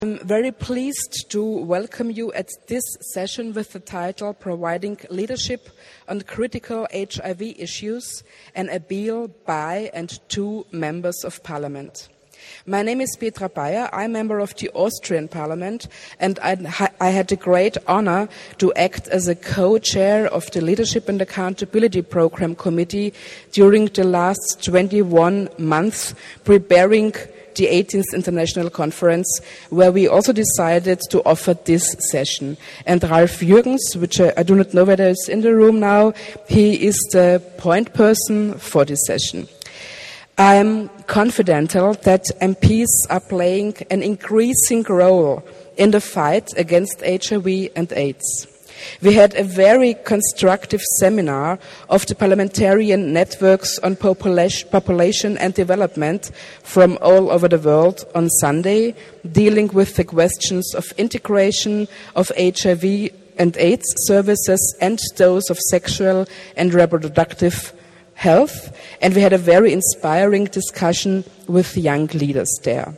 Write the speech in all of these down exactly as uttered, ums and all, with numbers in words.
I'm very pleased to welcome you at this session with the title Providing Leadership on Critical H I V Issues, an appeal by and to members of Parliament. My name is Petra Bayer. I'm a member of the Austrian Parliament, and I, I had the great honor to act as a co-chair of the Leadership and Accountability Program Committee during the last twenty-one months, preparing the eighteenth International Conference, where we also decided to offer this session. And Ralf Jürgens, which I, I do not know whether is in the room now, he is the point person for this session. I'm confident that M Ps are playing an increasing role in the fight against H I V and AIDS. We had a very constructive seminar of the parliamentarian networks on population and development from all over the world on Sunday, dealing with the questions of integration of H I V and AIDS services and those of sexual and reproductive health. And we had a very inspiring discussion with young leaders there.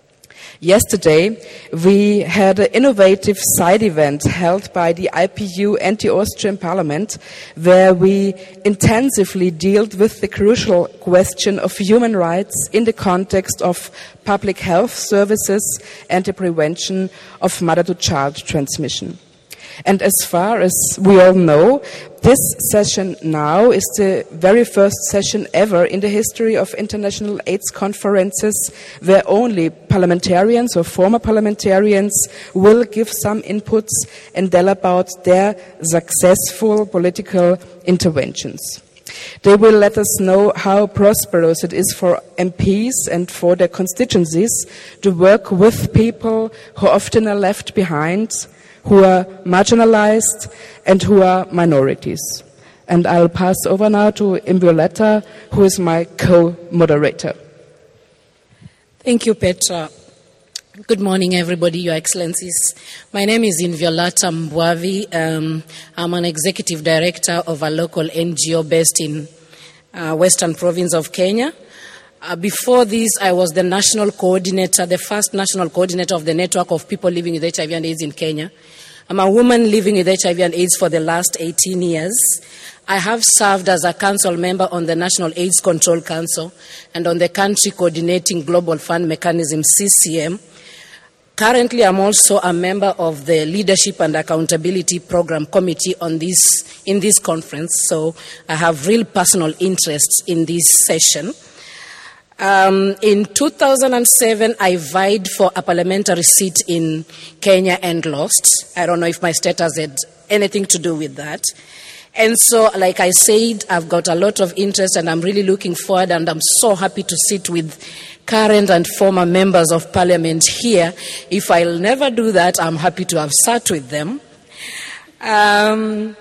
Yesterday, we had an innovative side event held by the I P U and the Austrian Parliament, where we intensively dealt with the crucial question of human rights in the context of public health services and the prevention of mother-to-child transmission. And as far as we all know, this session now is the very first session ever in the history of international AIDS conferences where only parliamentarians or former parliamentarians will give some inputs and tell about their successful political interventions. They will let us know how prosperous it is for M Ps and for their constituencies to work with people who often are left behind, who are marginalized, and who are minorities. And I'll pass over now to Invioletta, who is my co-moderator. Thank you, Petra. Good morning, everybody, Your Excellencies. My name is Invioletta Mbwavi. Um, I'm an executive director of a local N G O based in uh, Western Province of Kenya. Uh, before this, I was the national coordinator, the first national coordinator of the network of people living with H I V and AIDS in Kenya. I'm a woman living with H I V and AIDS for the last eighteen years. I have served as a council member on the National AIDS Control Council and on the Country Coordinating Global Fund Mechanism, C C M. Currently, I'm also a member of the Leadership and Accountability Program Committee on this, in this conference, so I have real personal interests in this session. Um, in two thousand seven, I vied for a parliamentary seat in Kenya and lost. I don't know if my status had anything to do with that. And so, like I said, I've got a lot of interest and I'm really looking forward, and I'm so happy to sit with current and former members of parliament here. If I'll never do that, I'm happy to have sat with them. Um,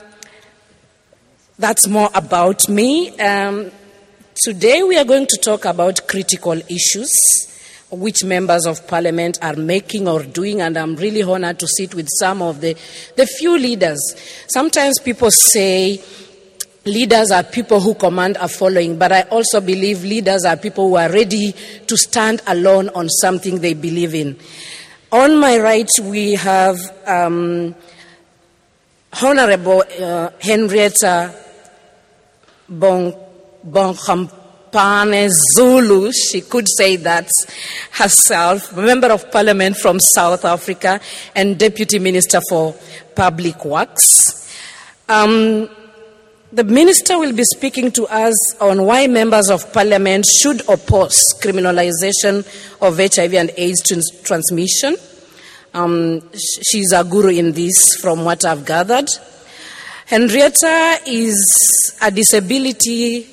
that's more about me. Um, Today we are going to talk about critical issues which members of parliament are making or doing, and I'm really honored to sit with some of the, the few leaders. Sometimes people say leaders are people who command a following, but I also believe leaders are people who are ready to stand alone on something they believe in. On my right, we have um, Honorable uh, Henrietta Bong Bonchampane Zulu, she could say that herself, Member of Parliament from South Africa and Deputy Minister for Public Works. Um, the Minister will be speaking to us on why members of Parliament should oppose criminalization of H I V and AIDS trans- transmission. Um, she's a guru in this from what I've gathered. Henrietta is a disability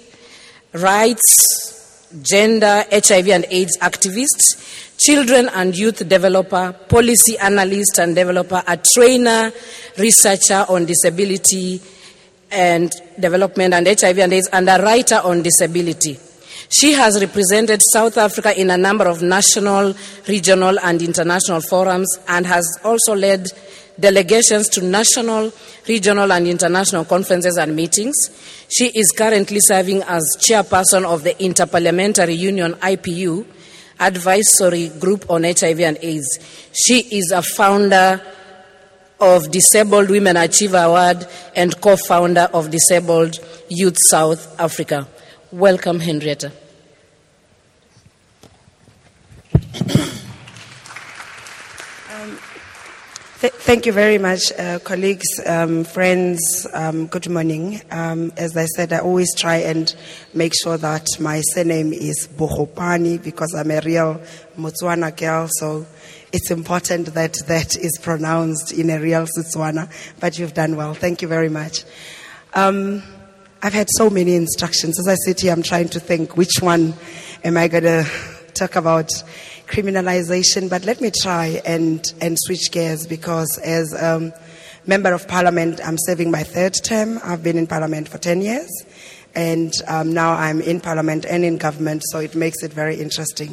rights, gender, H I V and AIDS activist, children and youth developer, policy analyst and developer, a trainer, researcher on disability and development and H I V and AIDS, and a writer on disability. She has represented South Africa in a number of national, regional and international forums and has also led delegations to national, regional and international conferences and meetings. She is currently serving as chairperson of the Interparliamentary Union, I P U, Advisory Group on H I V and AIDS. She is a founder of Disabled Women Achieve Award and co-founder of Disabled Youth South Africa. Welcome, Henrietta. Um, th- thank you very much, uh, colleagues, um, friends. Um, good morning. Um, as I said, I always try and make sure that my surname is Bohopani because I'm a real Motswana girl, so it's important that that is pronounced in a real Setswana, but you've done well. Thank you very much. Um, I've had so many instructions. As I sit here, I'm trying to think which one am I going to talk about criminalization, but let me try and, and switch gears because as a um, member of parliament, I'm serving my third term. I've been in parliament for ten years, and um, now I'm in parliament and in government, so it makes it very interesting.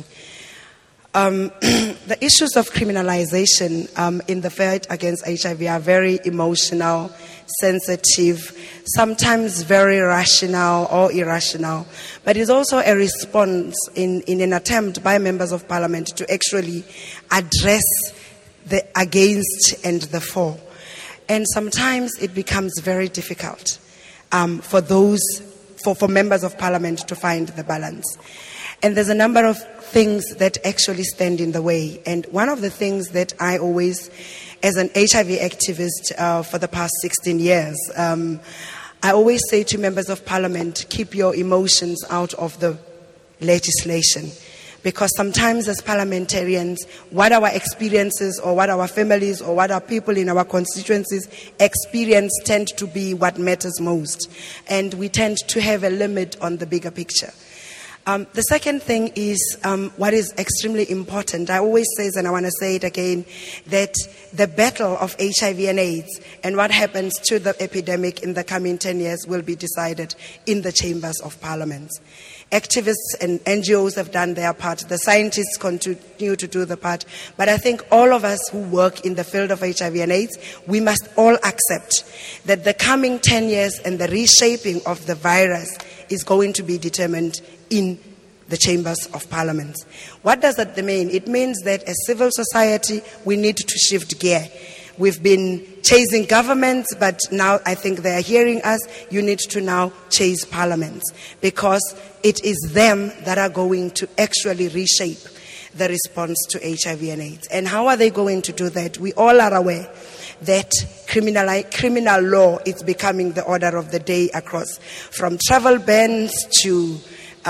Um, the issues of criminalization um, in the fight against H I V are very emotional, sensitive, sometimes very rational or irrational, but it's also a response in, in an attempt by members of parliament to actually address the against and the for. And sometimes it becomes very difficult um, for those, for, for members of parliament to find the balance. And there's a number of things that actually stand in the way. And one of the things that I always, as an H I V activist uh, for the past sixteen years, um, I always say to members of parliament, keep your emotions out of the legislation. Because sometimes as parliamentarians, what our experiences or what our families or what our people in our constituencies experience tend to be what matters most. And we tend to have a limit on the bigger picture. Um, the second thing is um, what is extremely important. I always say, and I want to say it again, that the battle of H I V and AIDS and what happens to the epidemic in the coming ten years will be decided in the chambers of parliament. Activists and N G Os have done their part. The scientists continue to do the part. But I think all of us who work in the field of H I V and AIDS, we must all accept that the coming ten years and the reshaping of the virus is going to be determined in the chambers of parliament. What does that mean? It means that as civil society, we need to shift gear. We've been chasing governments, but now I think they are hearing us. You need to now chase parliaments because it is them that are going to actually reshape the response to H I V and AIDS. And how are they going to do that? We all are aware that criminal, criminal law is becoming the order of the day across, from travel bans to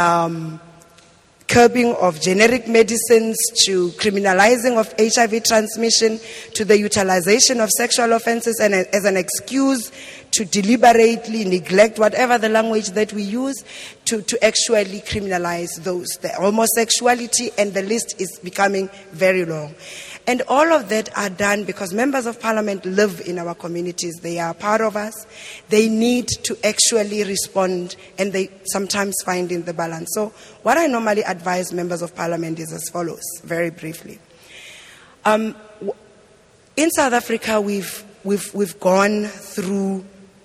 um, curbing of generic medicines to criminalizing of H I V transmission to the utilization of sexual offenses and as an excuse to deliberately neglect whatever the language that we use to, to actually criminalize those. The homosexuality, and the list is becoming very long. And all of that are done because members of parliament live in our communities. They are part of us. They need to actually respond, and they sometimes find in the balance. So what I normally advise members of parliament is as follows, very briefly. Um, in South Africa, we've, we've, we've gone through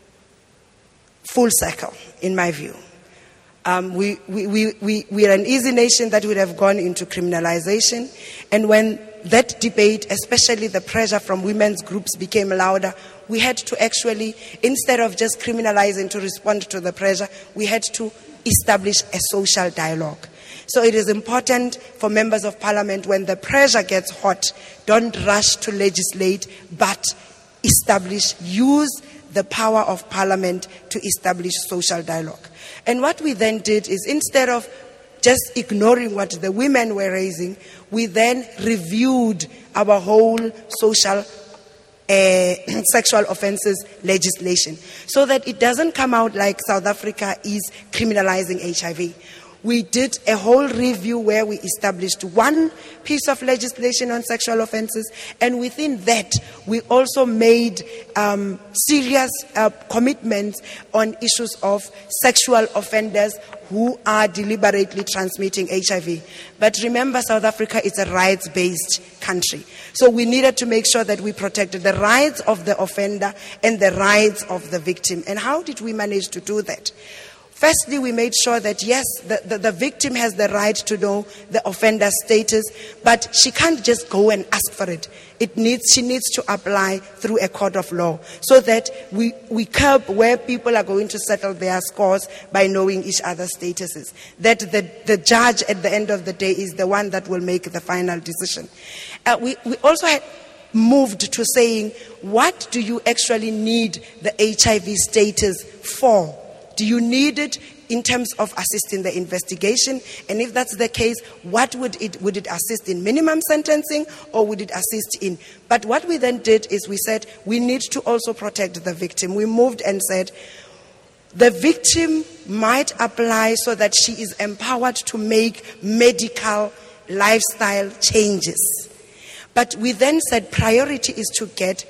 full circle, in my view. Um, we, we, we, we, we are an easy nation that would have gone into criminalization. And when that debate, especially the pressure from women's groups, became louder, we had to actually, instead of just criminalizing to respond to the pressure, we had to establish a social dialogue. So it is important for members of parliament, when the pressure gets hot, don't rush to legislate, but establish, use the power of parliament to establish social dialogue. And what we then did is, instead of just ignoring what the women were raising, we then reviewed our whole social uh, sexual offences legislation so that it doesn't come out like South Africa is criminalizing H I V. We did a whole review where we established one piece of legislation on sexual offences, and within that, we also made um, serious uh, commitments on issues of sexual offenders who are deliberately transmitting H I V. But remember, South Africa is a rights-based country. So we needed to make sure that we protected the rights of the offender and the rights of the victim. And how did we manage to do that? Firstly, we made sure that, yes, the, the, the victim has the right to know the offender's status, but she can't just go and ask for it. It needs, she needs to apply through a court of law so that we, we curb where people are going to settle their scores by knowing each other's statuses. That the, the judge at the end of the day is the one that will make the final decision. Uh, we, we also had moved to saying, what do you actually need the H I V status for? Do you need it in terms of assisting the investigation? And if that's the case, what would it, would it assist in minimum sentencing or would it assist in? But what we then did is we said, we need to also protect the victim. We moved and said, the victim might apply so that she is empowered to make medical lifestyle changes. But we then said priority is to get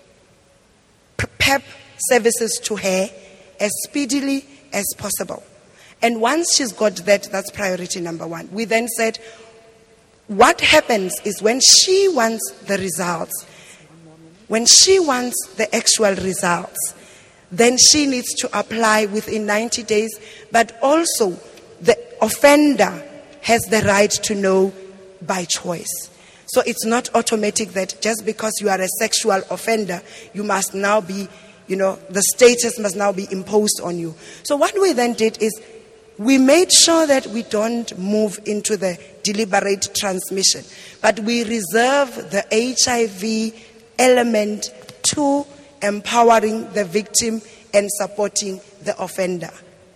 P E P services to her as speedily as possible. And once she's got that, that's priority number one. We then said, what happens is when she wants the results, when she wants the actual results, then she needs to apply within ninety days, but also the offender has the right to know by choice. So it's not automatic that just because you are a sexual offender, you must now be, you know, the status must now be imposed on you. So what we then did is we made sure that we don't move into the deliberate transmission, but we reserve the H I V element to empowering the victim and supporting the offender.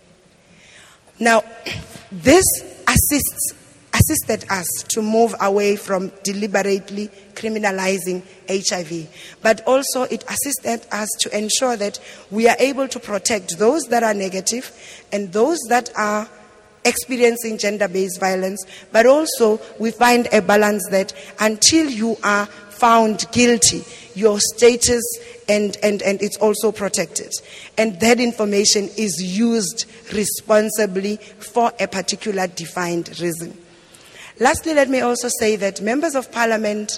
Now, this assists assisted us to move away from deliberately criminalizing H I V. But also it assisted us to ensure that we are able to protect those that are negative and those that are experiencing gender-based violence. But also we find a balance that until you are found guilty, your status and, and, and it's also protected. And that information is used responsibly for a particular defined reason. Lastly, let me also say that members of parliament,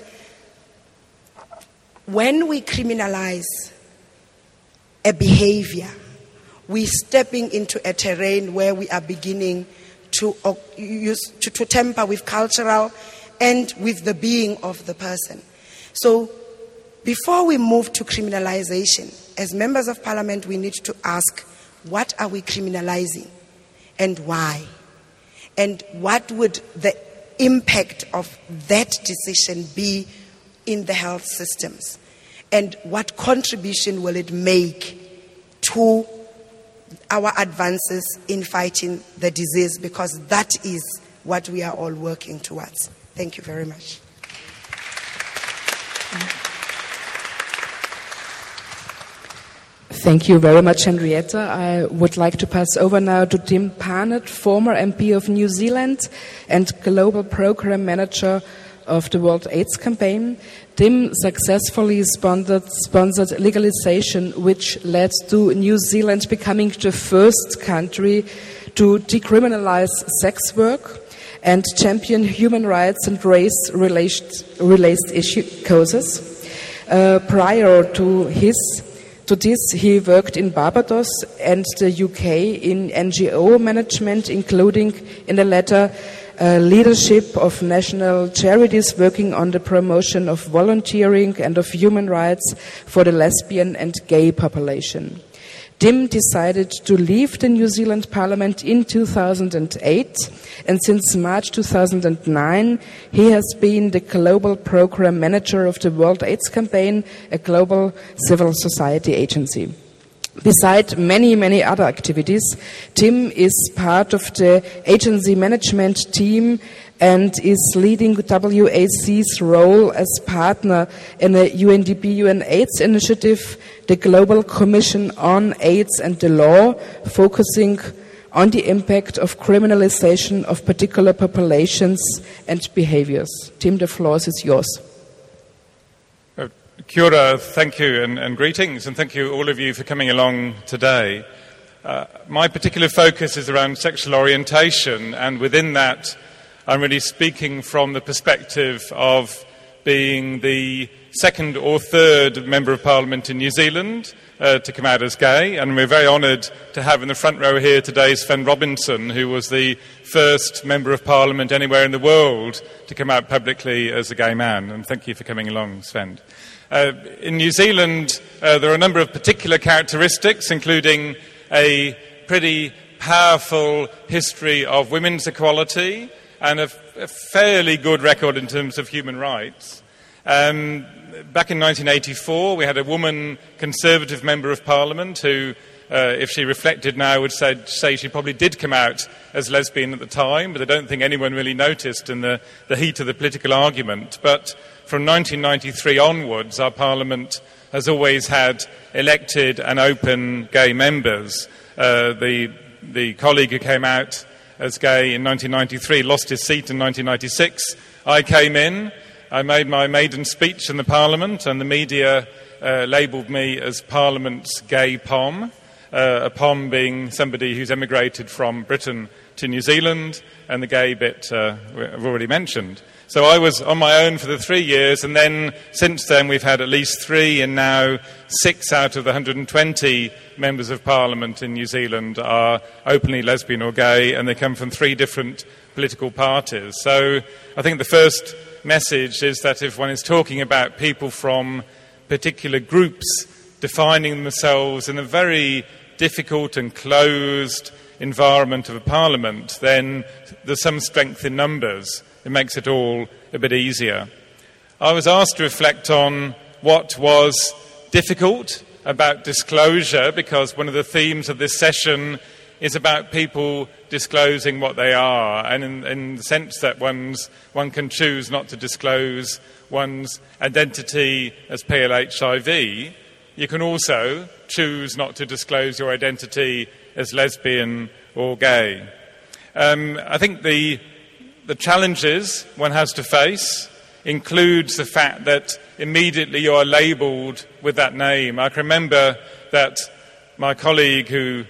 when we criminalize a behavior, we're stepping into a terrain where we are beginning to, uh, use, to, to tamper with cultural and with the being of the person. So before we move to criminalization, as members of parliament, we need to ask, what are we criminalizing and why? And what would the impact of that decision be in the health systems? And what contribution will it make to our advances in fighting the disease? Because that is what we are all working towards. Thank you very much. Thank you very much, Henrietta. I would like to pass over now to Tim Parnett, former M P of New Zealand and Global Program Manager of the World AIDS Campaign. Tim successfully sponsored, sponsored legalization, which led to New Zealand becoming the first country to decriminalize sex work and champion human rights and race-related issue causes. Uh, prior to his To this, he worked in Barbados and the U K in N G O management, including in the latter uh, leadership of national charities working on the promotion of volunteering and of human rights for the lesbian and gay population. Tim decided to leave the New Zealand Parliament in two thousand eight, and since March two thousand nine, he has been the Global Program Manager of the World AIDS Campaign, a global civil society agency. Besides many, many other activities, Tim is part of the agency management team and is leading W A C's role as partner in the U N D P U N AIDS initiative, the Global Commission on AIDS and the Law, focusing on the impact of criminalization of particular populations and behaviors. Tim, the floor is yours. Uh, kia ora, thank you, and, and greetings, and thank you all of you for coming along today. Uh, my particular focus is around sexual orientation, and within that, I'm really speaking from the perspective of being the second or third Member of Parliament in New Zealand uh, to come out as gay, and we're very honoured to have in the front row here today Sven Robinson, who was the first Member of Parliament anywhere in the world to come out publicly as a gay man, and thank you for coming along, Sven. Uh, in New Zealand, uh, there are a number of particular characteristics, including a pretty powerful history of women's equality and a, a fairly good record in terms of human rights. Um, back in nineteen eighty-four, we had a woman Conservative Member of Parliament who, uh, if she reflected now, would say, say she probably did come out as lesbian at the time, but I don't think anyone really noticed in the, the heat of the political argument. But from nineteen ninety-three onwards, our Parliament has always had elected and open gay members. Uh, the, the colleague who came out as gay in nineteen ninety-three lost his seat in nineteen ninety-six. I came in, I made my maiden speech in the Parliament, and the media uh, labelled me as Parliament's gay pom, uh, a pom being somebody who's emigrated from Britain to New Zealand, and the gay bit uh, I've already mentioned. So I was on my own for the three years, and then since then we've had at least three, and now six out of the one hundred twenty members of Parliament in New Zealand are openly lesbian or gay, and they come from three different political parties. So I think the first message is that if one is talking about people from particular groups defining themselves in a very difficult and closed environment of a parliament, then there's some strength in numbers. It makes it all a bit easier. I was asked to reflect on what was difficult about disclosure, because one of the themes of this session is about people disclosing what they are, and in, in the sense that one's, one can choose not to disclose one's identity as P L H I V. You can also choose not to disclose your identity as lesbian or gay. Um, I think the The challenges one has to face includes the fact that immediately you are labelled with that name. I can remember that my colleague who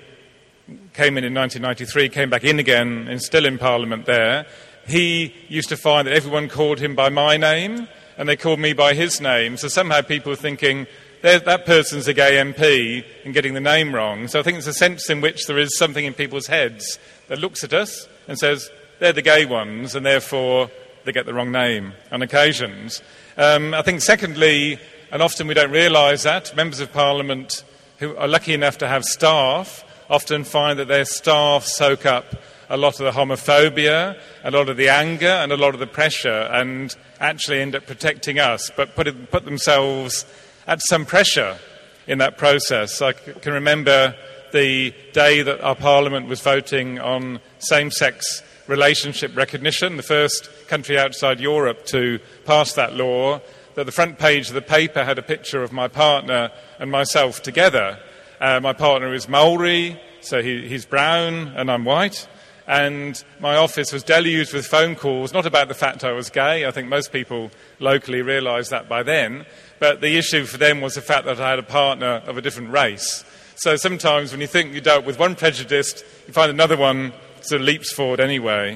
came in in nineteen ninety-three, came back in again and still in Parliament there, he used to find that everyone called him by my name and they called me by his name. So somehow people were thinking, that person's a gay M P and getting the name wrong. So I think there's a sense in which there is something in people's heads that looks at us and says, they're the gay ones, and therefore they get the wrong name on occasions. Um, I think, secondly, and often we don't realise that, members of Parliament who are lucky enough to have staff often find that their staff soak up a lot of the homophobia, a lot of the anger, and a lot of the pressure, and actually end up protecting us, but put, it, put themselves at some pressure in that process. I c- can remember the day that our Parliament was voting on same-sex relationship recognition, the first country outside Europe to pass that law, that the front page of the paper had a picture of my partner and myself together. Uh, my partner is Maori, so he, he's brown and I'm white, and my office was deluged with phone calls, not about the fact I was gay. I think most people locally realised that by then, but the issue for them was the fact that I had a partner of a different race. So sometimes when you think you dealt with one prejudice, you find another one sort of leaps forward anyway.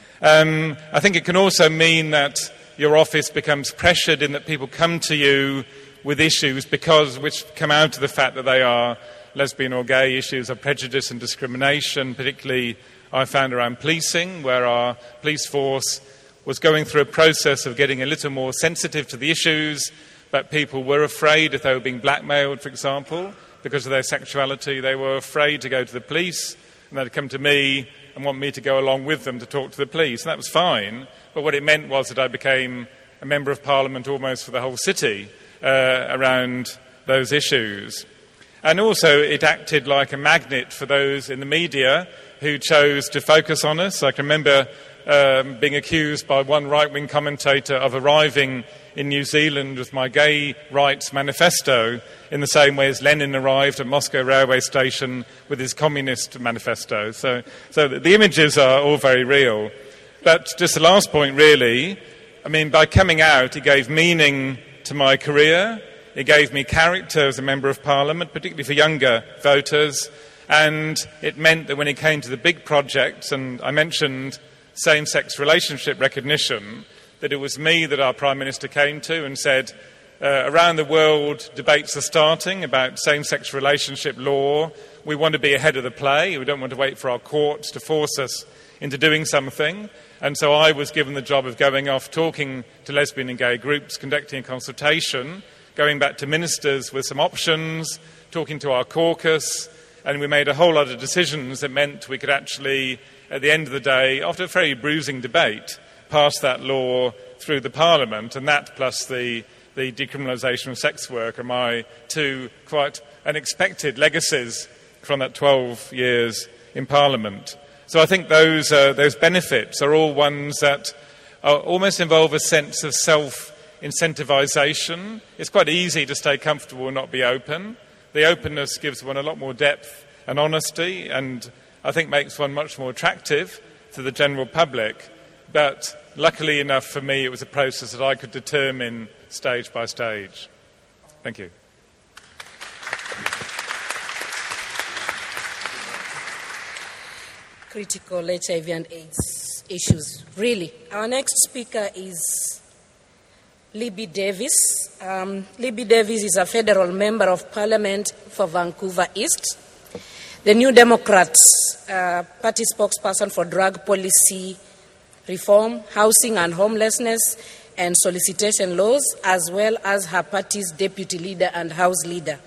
Um, I think it can also mean that your office becomes pressured in that people come to you with issues because which come out of the fact that they are lesbian or gay, issues of prejudice and discrimination, particularly I found around policing, where our police force was going through a process of getting a little more sensitive to the issues, but people were afraid if they were being blackmailed, for example, because of their sexuality. They were afraid to go to the police, and they'd come to me and want me to go along with them to talk to the police. And that was fine, but what it meant was that I became a Member of Parliament almost for the whole city uh, around those issues. And also it acted like a magnet for those in the media who chose to focus on us. I can remember um, being accused by one right-wing commentator of arriving in New Zealand with my gay rights manifesto in the same way as Lenin arrived at Moscow railway station with his communist manifesto. So, so the images are all very real. But just the last point, really, I mean, by coming out, it gave meaning to my career. It gave me character as a Member of Parliament, particularly for younger voters. And it meant that when it came to the big projects, and I mentioned same-sex relationship recognition, that it was me that our Prime Minister came to and said, uh, around the world debates are starting about same-sex relationship law. We want to be ahead of the play. We don't want to wait for our courts to force us into doing something. And so I was given the job of going off, talking to lesbian and gay groups, conducting a consultation, going back to ministers with some options, talking to our caucus, and we made a whole lot of decisions that meant we could actually, at the end of the day, after a very bruising debate, pass that law through the Parliament, and that plus the, the decriminalisation of sex work are my two quite unexpected legacies from that twelve years in Parliament. So I think those, uh, those benefits are all ones that are, almost involve a sense of self-incentivisation. It's quite easy to stay comfortable and not be open. The openness gives one a lot more depth and honesty, and I think makes one much more attractive to the general public. But luckily enough for me, it was a process that I could determine stage by stage. Thank you. Critical H I V and AIDS issues, really. Our next speaker is Libby Davis. Um, Libby Davis is a federal member of Parliament for Vancouver East, the New Democrats uh, party spokesperson for drug policy reform, housing and homelessness, and solicitation laws, as well as her party's deputy leader and House leader.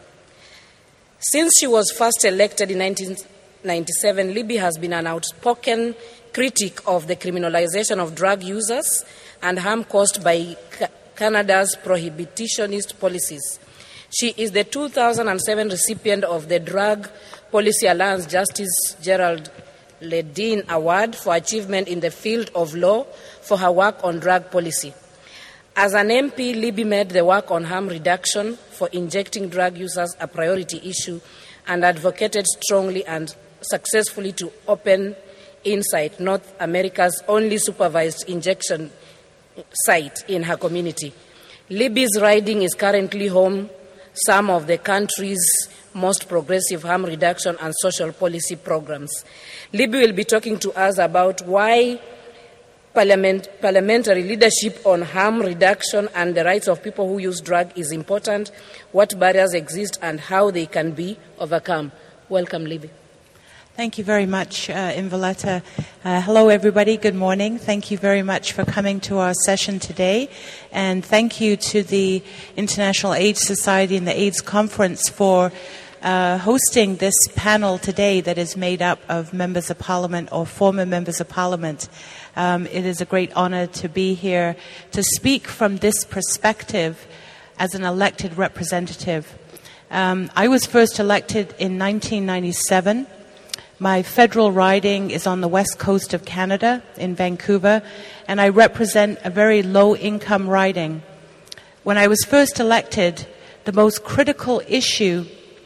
Since she was first elected in nineteen ninety-seven, Libby has been an outspoken critic of the criminalization of drug users and harm caused by ca- Canada's prohibitionist policies. She is the two thousand seven recipient of the Drug Policy Alliance Justice Gerald Ledeen Award for achievement in the field of law for her work on drug policy. As an M P, Libby made the work on harm reduction for injecting drug users a priority issue and advocated strongly and successfully to open Insight, North America's only supervised injection site in her community. Libby's riding is currently home some of the country's most progressive harm reduction and social policy programs. Libby will be talking to us about why parliament, parliamentary leadership on harm reduction and the rights of people who use drugs is important, what barriers exist, and how they can be overcome. Welcome, Libby. Thank you very much, uh, Inviolata. Uh, hello, everybody. Good morning. Thank you very much for coming to our session today. And thank you to the International AIDS Society and the AIDS Conference for uh, hosting this panel today that is made up of members of Parliament or former members of Parliament. Um, it is a great honor to be here to speak from this perspective as an elected representative. Um, I was first elected in nineteen ninety-seven. My federal riding is on the west coast of Canada, in Vancouver, and I represent a very low-income riding. When I was first elected, the most critical issue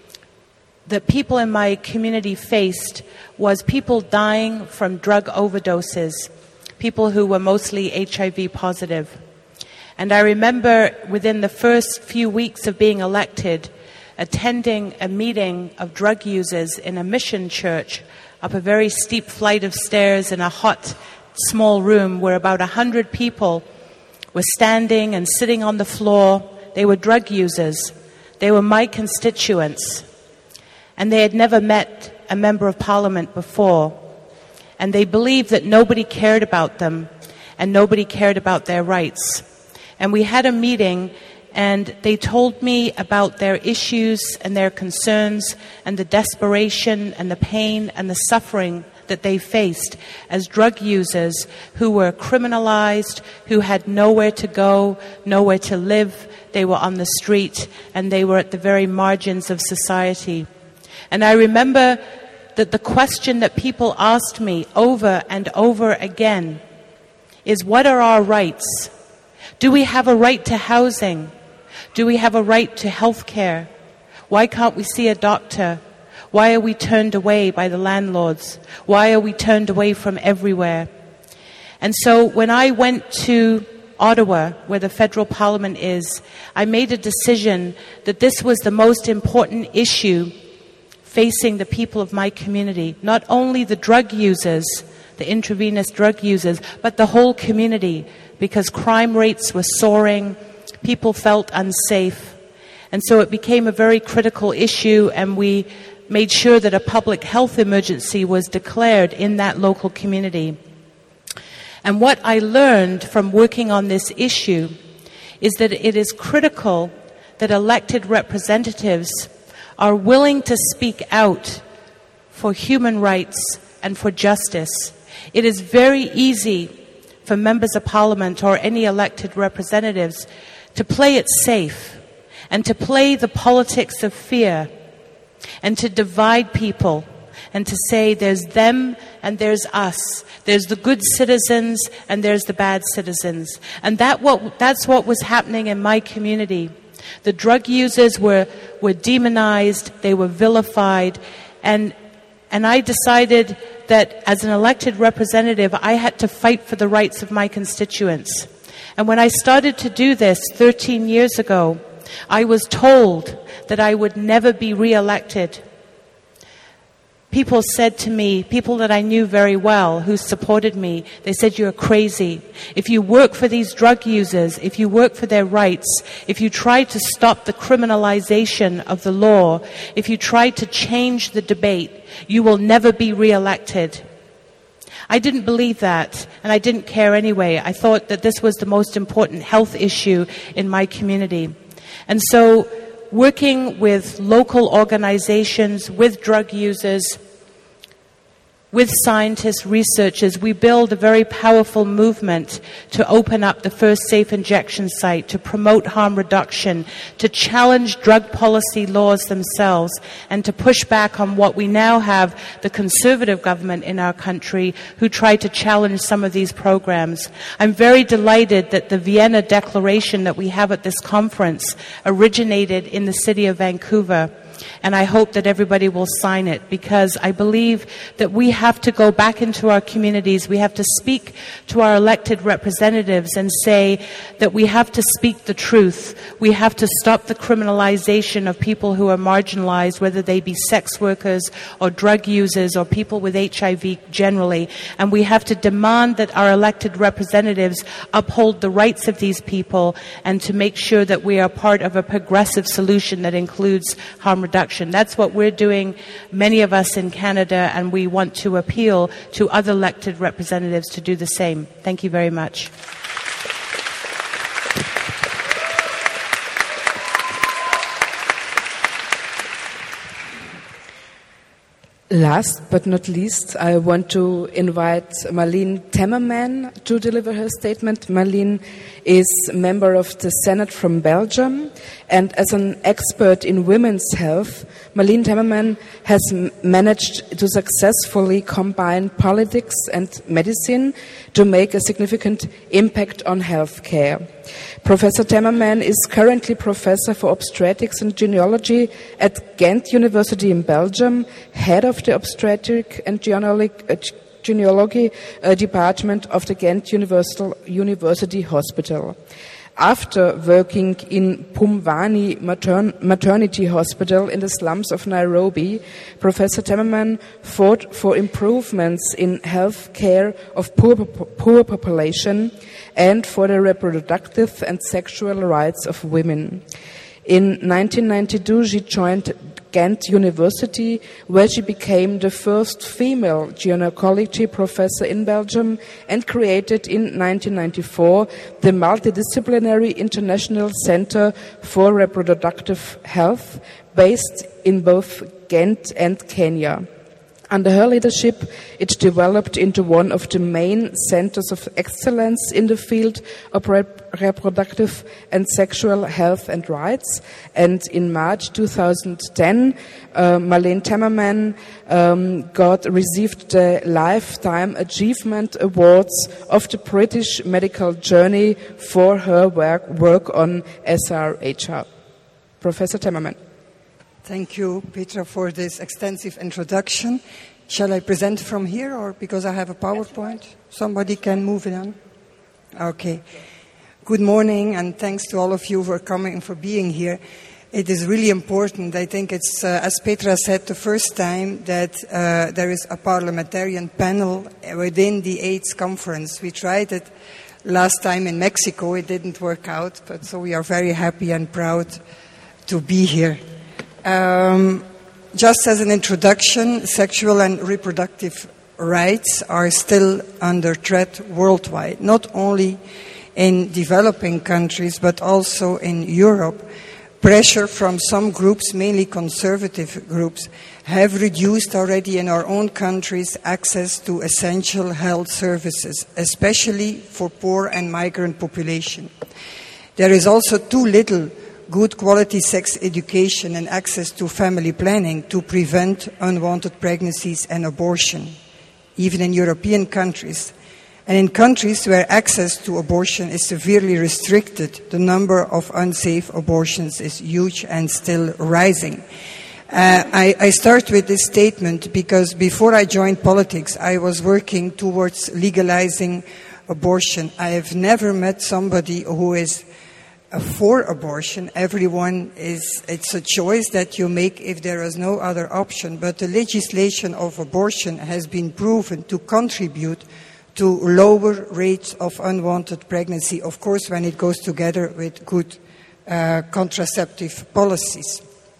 that people in my community faced was people dying from drug overdoses, people who were mostly H I V positive. And I remember within the first few weeks of being elected, attending a meeting of drug users in a mission church up a very steep flight of stairs in a hot, small room where about a hundred people were standing and sitting on the floor. They were drug users. They were my constituents. And they had never met a member of Parliament before. And they believed that nobody cared about them and nobody cared about their rights. And we had a meeting, and they told me about their issues and their concerns and the desperation and the pain and the suffering that they faced as drug users who were criminalized, who had nowhere to go, nowhere to live. They were on the street, and they were at the very margins of society. And I remember that the question that people asked me over and over again is, what are our rights? Do we have a right to housing? Do we have a right to health care? Why can't we see a doctor? Why are we turned away by the landlords? Why are we turned away from everywhere? And so when I went to Ottawa, where the federal parliament is, I made a decision that this was the most important issue facing the people of my community. Not only the drug users, the intravenous drug users, but the whole community, because crime rates were soaring, people felt unsafe. And so it became a very critical issue, and we made sure that a public health emergency was declared in that local community. And what I learned from working on this issue is that it is critical that elected representatives are willing to speak out for human rights and for justice. It is very easy for members of parliament or any elected representatives to play it safe and to play the politics of fear and to divide people and to say there's them and there's us. There's the good citizens and there's the bad citizens. And that what, that's what was happening in my community. The drug users were, were demonized, they were vilified, and, and I decided that as an elected representative, I had to fight for the rights of my constituents. And when I started to do this thirteen years ago, I was told that I would never be re-elected. People said to me, people that I knew very well who supported me, they said, you're crazy. If you work for these drug users, if you work for their rights, if you try to stop the criminalization of the law, if you try to change the debate, you will never be re-elected. I didn't believe that, and I didn't care anyway. I thought that this was the most important health issue in my community. And so, working with local organizations, with drug users, with scientists, researchers, we build a very powerful movement to open up the first safe injection site, to promote harm reduction, to challenge drug policy laws themselves, and to push back on what we now have the conservative government in our country who try to challenge some of these programs. I'm very delighted that the Vienna Declaration that we have at this conference originated in the city of Vancouver. And I hope that everybody will sign it, because I believe that we have to go back into our communities. We have to speak to our elected representatives and say that we have to speak the truth. We have to stop the criminalization of people who are marginalized, whether they be sex workers or drug users or people with H I V generally. And we have to demand that our elected representatives uphold the rights of these people and to make sure that we are part of a progressive solution that includes harm reduction. That's what we're doing, many of us in Canada, and we want to appeal to other elected representatives to do the same. Thank you very much. Last but not least, I want to invite Marleen Temmerman to deliver her statement. Marleen is member of the Senate from Belgium, and as an expert in women's health, Marleen Temmerman has m- managed to successfully combine politics and medicine to make a significant impact on healthcare. Professor Temmerman is currently Professor for Obstetrics and Gynecology at Ghent University in Belgium, head of the Obstetric and Gynecology uh, Department of the Ghent Universal University Hospital. After working in Pumwani Matern- Maternity Hospital in the slums of Nairobi, Professor Temmerman fought for improvements in health care of poor, poor population and for the reproductive and sexual rights of women. In nineteen ninety-two, she joined Ghent University, where she became the first female gynecology professor in Belgium, and created in nineteen ninety-four the Multidisciplinary International Center for Reproductive Health, based in both Ghent and Kenya. Under her leadership, it developed into one of the main centers of excellence in the field of rep- reproductive and sexual health and rights. And in March two thousand ten, uh, Marleen Temmerman um, got received the Lifetime Achievement Awards of the British Medical Journey for her work, work on S R H R. Professor Temmerman. Thank you, Petra, for this extensive introduction. Shall I present from here, or because I have a PowerPoint? Somebody can move it on? Okay. Good morning, and thanks to all of you for coming and for being here. It is really important. I think it's, uh, as Petra said, the first time that uh, there is a parliamentarian panel within the AIDS conference. We tried it Last time in Mexico it didn't work out, but so we are very happy and proud to be here. Um, just as an introduction, sexual and reproductive rights are still under threat worldwide, not only in developing countries but also in Europe. Pressure from some groups, mainly conservative groups, have reduced already in our own countries access to essential health services, especially for poor and migrant population. There is also too little good quality sex education and access to family planning to prevent unwanted pregnancies and abortion, even in European countries. And in countries where access to abortion is severely restricted, the number of unsafe abortions is huge and still rising. Uh, I, I start with this statement because before I joined politics, I was working towards legalizing abortion. I have never met somebody who is uh, for abortion. Everyone is, it's a choice that you make if there is no other option. But the legislation of abortion has been proven to contribute to lower rates of unwanted pregnancy, of course, when it goes together with good uh, contraceptive policies.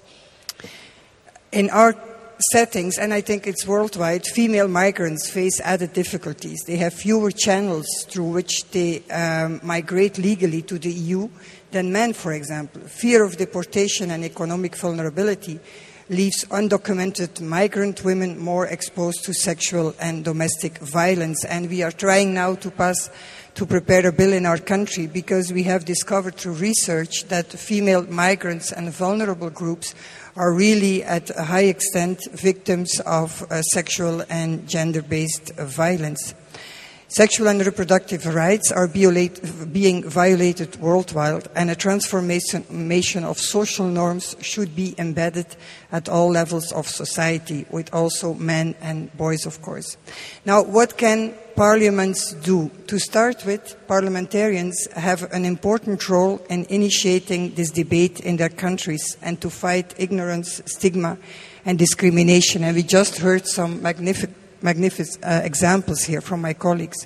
In our settings, and I think it's worldwide, female migrants face added difficulties. They have fewer channels through which they um, migrate legally to the E U than men, for example. Fear of deportation and economic vulnerability leaves undocumented migrant women more exposed to sexual and domestic violence. And we are trying now to pass, to prepare a bill in our country because we have discovered through research that female migrants and vulnerable groups are really at a high extent victims of uh, sexual and gender-based uh, violence. Sexual and reproductive rights are violate, being violated worldwide, and a transformation of social norms should be embedded at all levels of society, with also men and boys, of course. Now, what can parliaments do? To start with, parliamentarians have an important role in initiating this debate in their countries and to fight ignorance, stigma, and discrimination. And we just heard some magnificent magnificent uh, examples here from my colleagues.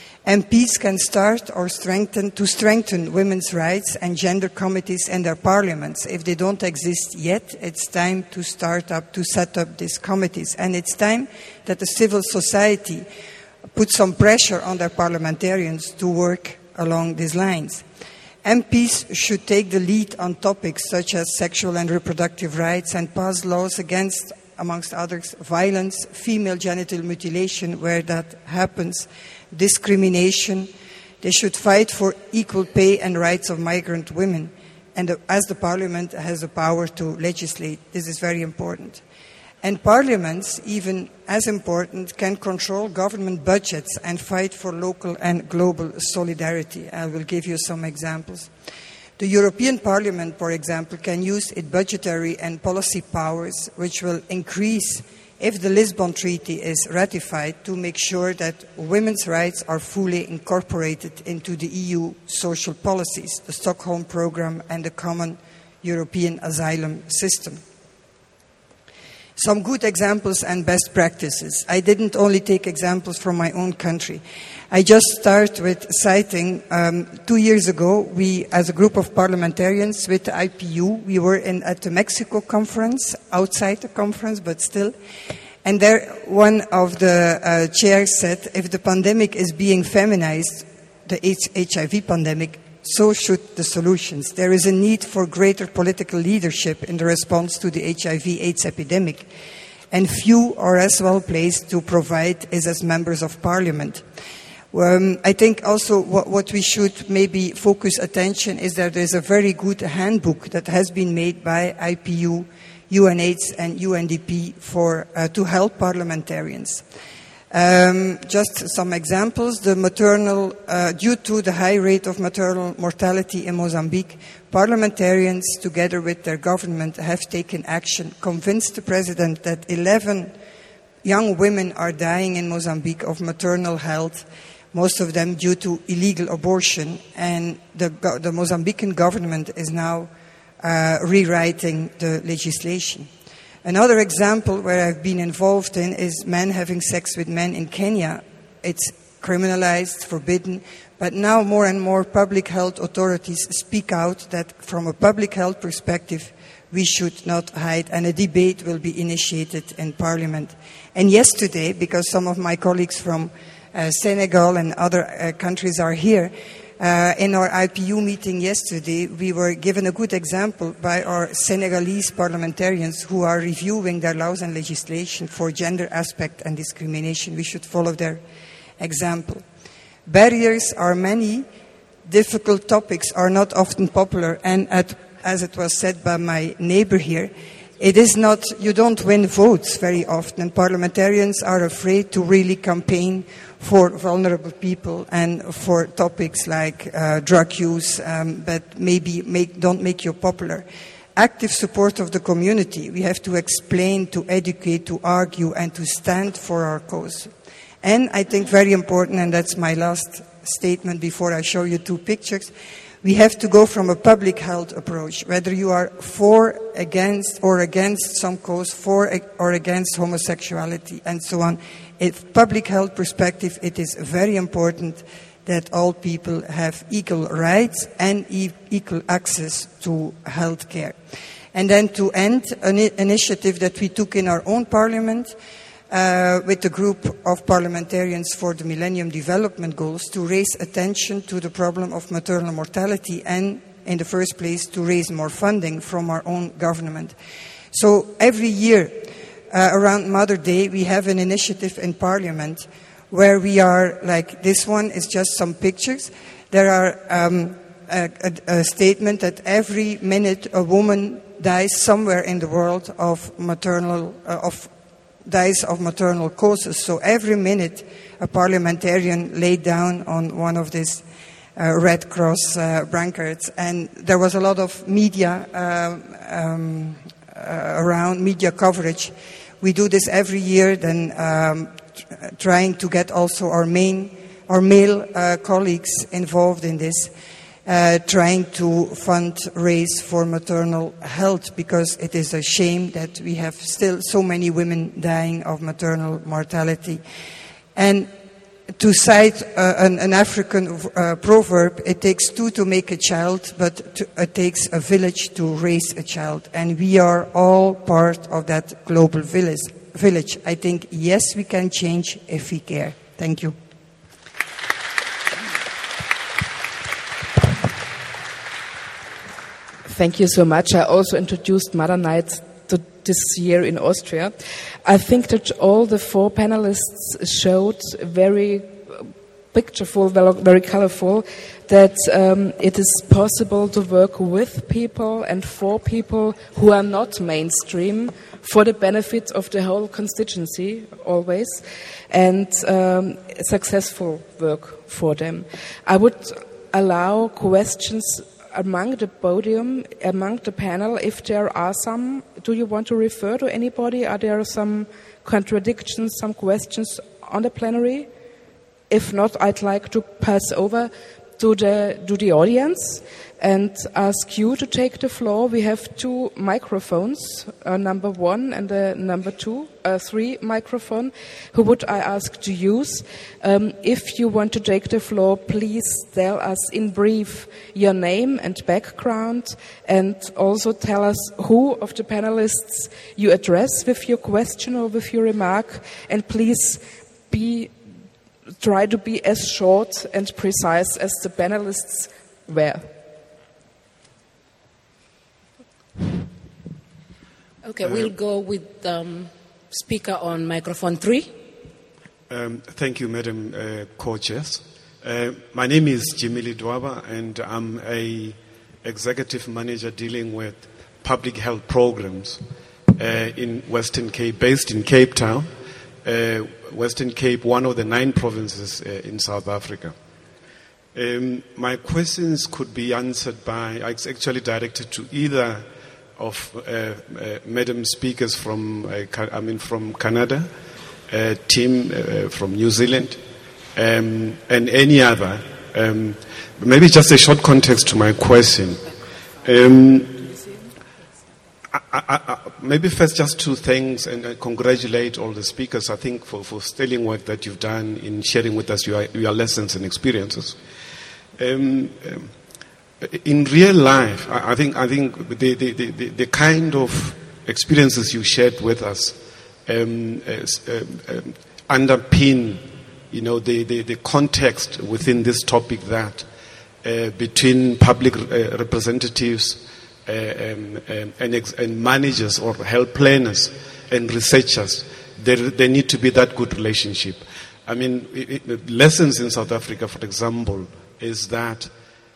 M Ps can start or strengthen to strengthen women's rights and gender committees in their parliaments. If they don't exist yet, it's time to start up, to set up these committees. And it's time that the civil society put some pressure on their parliamentarians to work along these lines. M Ps should take the lead on topics such as sexual and reproductive rights and pass laws against, amongst others, violence, female genital mutilation where that happens, discrimination. They should fight for equal pay and rights of migrant women. And as the Parliament has the power to legislate, this is very important. And parliaments, even as important, can control government budgets and fight for local and global solidarity. I will give you some examples. The European Parliament, for example, can use its budgetary and policy powers, which will increase if the Lisbon Treaty is ratified, to make sure that women's rights are fully incorporated into the E U social policies, the Stockholm Programme and the Common European Asylum System. Some good examples and best practices. I didn't only take examples from my own country. I just start with citing, um, two years ago, we, as a group of parliamentarians with the I P U, we were in, at the Mexico conference, outside the conference, but still. And there, one of the uh, chairs said, if the pandemic is being feminized, the H I V pandemic, so should the solutions. There is a need for greater political leadership in the response to the H I V AIDS epidemic. And few are as well placed to provide is as members of parliament. Um, I think also what, what we should maybe focus attention is that there's a very good handbook that has been made by I P U, U N AIDS and U N D P for, uh, to help parliamentarians. Um, just some examples. The maternal, uh, due to the high rate of maternal mortality in Mozambique, parliamentarians, together with their government, have taken action, convinced the president that eleven young women are dying in Mozambique of maternal health, most of them due to illegal abortion, and the, the Mozambican government is now uh, rewriting the legislation. Another example where I've been involved in is men having sex with men in Kenya. It's criminalized, forbidden. But now more and more public health authorities speak out that from a public health perspective, we should not hide, and a debate will be initiated in Parliament. And yesterday, because some of my colleagues from uh, Senegal and other uh, countries are here, uh, in our I P U meeting yesterday, we were given a good example by our Senegalese parliamentarians who are reviewing their laws and legislation for gender aspect and discrimination. We should follow their example. Barriers are many, difficult topics are not often popular, and at as it was said by my neighbor here, it is not, you don't win votes very often, and parliamentarians are afraid to really campaign for vulnerable people and for topics like uh, drug use, um, but maybe make, don't make you popular. Active support of the community. We have to explain, to educate, to argue, and to stand for our cause. And I think very important, and that's my last statement before I show you two pictures, we have to go from a public health approach, whether you are for, against, or against some cause, for or against homosexuality, and so on. In public health perspective, it is very important that all people have equal rights and e- equal access to health care. And then to end, an I- initiative that we took in our own parliament, Uh, with a group of parliamentarians for the Millennium Development Goals, to raise attention to the problem of maternal mortality and, in the first place, to raise more funding from our own government. So every year, uh, around Mother Day, we have an initiative in Parliament where we are, like this one is just some pictures. There are um, a, a, a statement that every minute a woman dies somewhere in the world of maternal, uh, of dies of maternal causes. So every minute a parliamentarian laid down on one of these uh, Red Cross uh, brancards. And there was a lot of media uh, um, uh, around, media coverage. We do this every year, then um, tr- trying to get also our main, our male uh, colleagues involved in this. Uh, trying to fundraise for maternal health, because it is a shame that we have still so many women dying of maternal mortality. And to cite uh, an, an African uh, proverb, it takes two to make a child, but to, it takes a village to raise a child. And we are all part of that global village. village. I think, yes, we can change if we care. Thank you. Thank you so much. I also introduced Mother Night to this year in Austria. I think that all the four panelists showed very pictureful, very colorful, that um, it is possible to work with people and for people who are not mainstream for the benefit of the whole constituency always, and um, successful work for them. I would allow questions among the podium, among the panel, if there are some. Do you want to refer to anybody? Are there some contradictions, some questions on the plenary? If not, I'd like to pass over to the to the audience and ask you to take the floor. We have two microphones, uh, number one and uh, number two, uh, three microphone. Who would I ask to use? Um, if you want to take the floor, please tell us in brief your name and background, and also tell us who of the panelists you address with your question or with your remark, and please be try to be as short and precise as the panelists were. Okay, we'll go with um, speaker on microphone three. Um, thank you, Madam uh, Co-Chairs. Uh, my name is Jimili Dwaba, and I'm a executive manager dealing with public health programs uh, in Western Cape, based in Cape Town. Uh, Western Cape, one of the nine provinces uh, in South Africa. Um, my questions could be answered by, it's actually directed to either of uh, uh, Madam Speakers from, uh, I mean, from Canada, uh, Tim uh, from New Zealand, um, and any other. Um, maybe just a short context to my question. Um, I, I, I, maybe first just two things, and I congratulate all the speakers, I think, for, for sterling work that you've done in sharing with us your, your lessons and experiences. Um, um, in real life, I, I think I think the, the, the, the kind of experiences you shared with us um, as, um, um, underpin, you know, the, the, the context within this topic that uh, between public uh, representatives Uh, um, um, and, ex- and managers or health planners and researchers, there, there need to be that good relationship. I mean, it, it, lessons in South Africa, for example, is that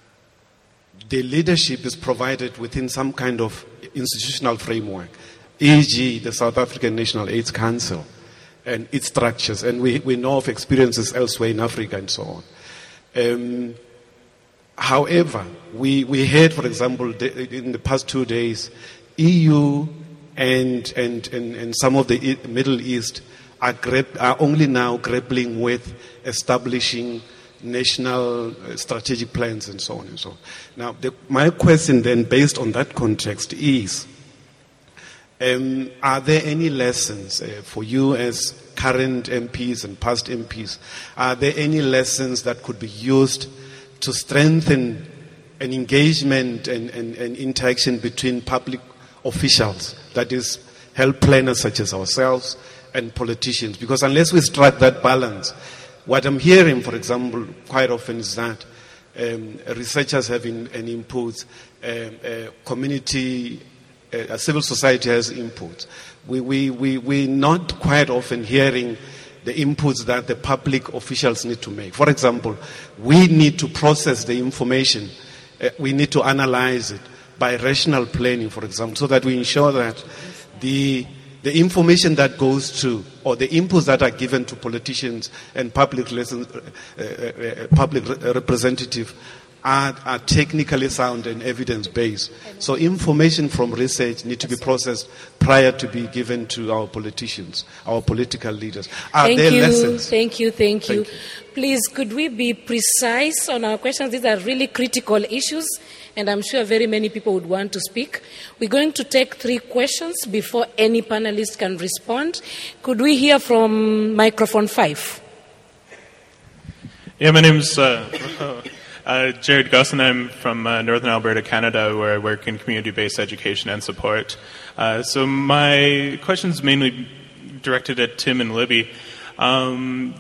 the leadership is provided within some kind of institutional framework, for example the South African National AIDS Council and its structures, and we, we know of experiences elsewhere in Africa and so on. Um, However, we, we heard, for example, in the past two days, E U and and, and, and some of the Middle East are, gra- are only now grappling with establishing national strategic plans and so on and so on. Now, the, my question then, based on that context, is, um, are there any lessons uh, for you as current M Ps and past M Ps? Are there any lessons that could be used to strengthen an engagement and, and, and interaction between public officials, that is, health planners such as ourselves, and politicians? Because unless we strike that balance, what I'm hearing, for example, quite often is that um, researchers have in, an input, um, uh, community, uh, civil society has input. We, we, we, we're not quite often hearing the inputs that the public officials need to make. For example, we need to process the information. Uh, we need to analyze it by rational planning, for example, so that we ensure that the the information that goes to, or the inputs that are given to politicians and public lessons, uh, uh, uh, public re- representatives are, are technically sound and evidence-based. So information from research need to be processed prior to be given to our politicians, our political leaders. Are thank there you, lessons? Thank you, thank you. Thank you. Please, could we be precise on our questions? These are really critical issues, and I'm sure very many people would want to speak. We're going to take three questions before any panelist can respond. Could we hear from microphone five? Yeah, my name's uh, uh, Jared Gusson. I'm from uh, Northern Alberta, Canada, where I work in community-based education and support. Uh, so my question's mainly directed at Tim and Libby. Um,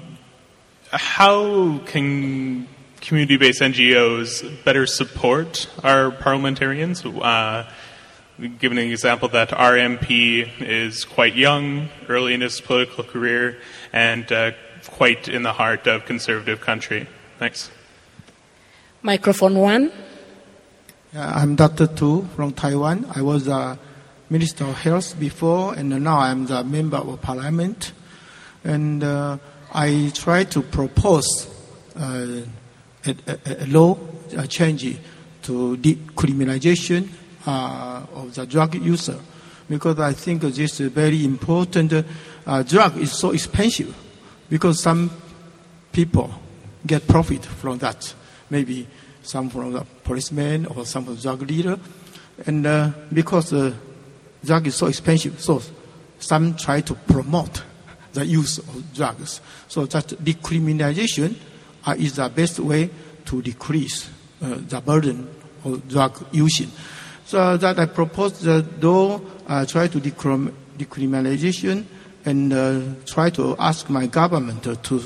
how can community-based N G Os better support our parliamentarians? Uh, given an example that our M P is quite young, early in his political career, and uh, quite in the heart of conservative country. Thanks. Microphone one. Uh, I'm Doctor Tu from Taiwan. I was a Minister of Health before, and now I'm the Member of Parliament. And uh, I try to propose uh, a, a, a law a change to decriminalization uh, of the drug user, because I think this is very important. Uh, drug is so expensive because some people get profit from that. Maybe some from the policeman or some from the drug leader. And uh, because the drug is so expensive, so some try to promote the use of drugs. So that decriminalization uh, is the best way to decrease uh, the burden of drug using. So that I propose the law, uh, try to decrim- decriminalization and uh, try to ask my government uh, to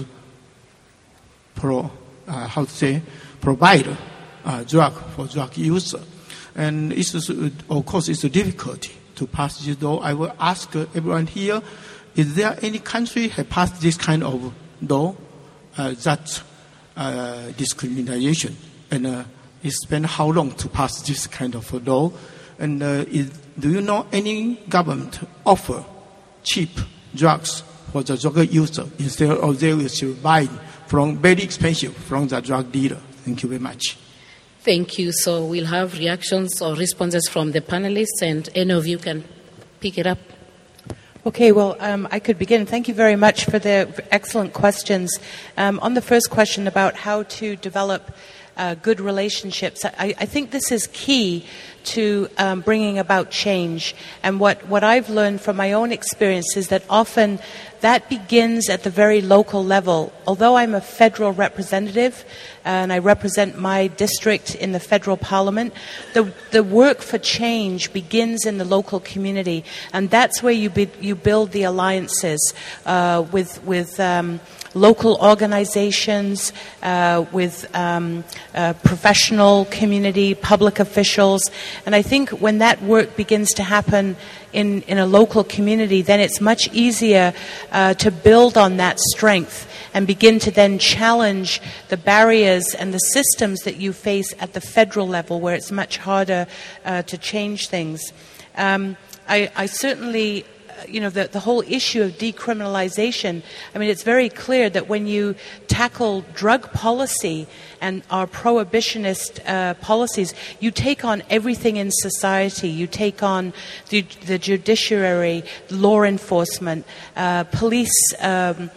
pro, uh, how to say, provide uh, drug for drug use. And it's, of course, it's a difficulty to pass this law. I will ask everyone here, is there any country have passed this kind of law uh, that uh, discrimination? And uh, it spent how long to pass this kind of law? And uh, is, do you know any government offer cheap drugs for the drug user instead of they will still buy from very expensive from the drug dealer? Thank you very much. Thank you. So we'll have reactions or responses from the panelists, and any of you can pick it up. Okay, well, um, I could begin. Thank you very much for the excellent questions. Um, on the first question about how to develop uh, good relationships, I, I think this is key to um, bringing about change. And what, what I've learned from my own experience is that often that begins at the very local level. Although I'm a federal representative and I represent my district in the federal parliament, the, the work for change begins in the local community. And that's where you, be, you build the alliances uh, with, with um, local organizations, uh, with um, uh, professional community, public officials. And I think when that work begins to happen in, in a local community, then it's much easier uh, to build on that strength and begin to then challenge the barriers and the systems that you face at the federal level, where it's much harder uh, to change things. Um, I, I certainly... You know, the, the whole issue of decriminalization, I mean, it's very clear that when you tackle drug policy and our prohibitionist uh, policies, you take on everything in society. You take on the, the judiciary, law enforcement, uh, police um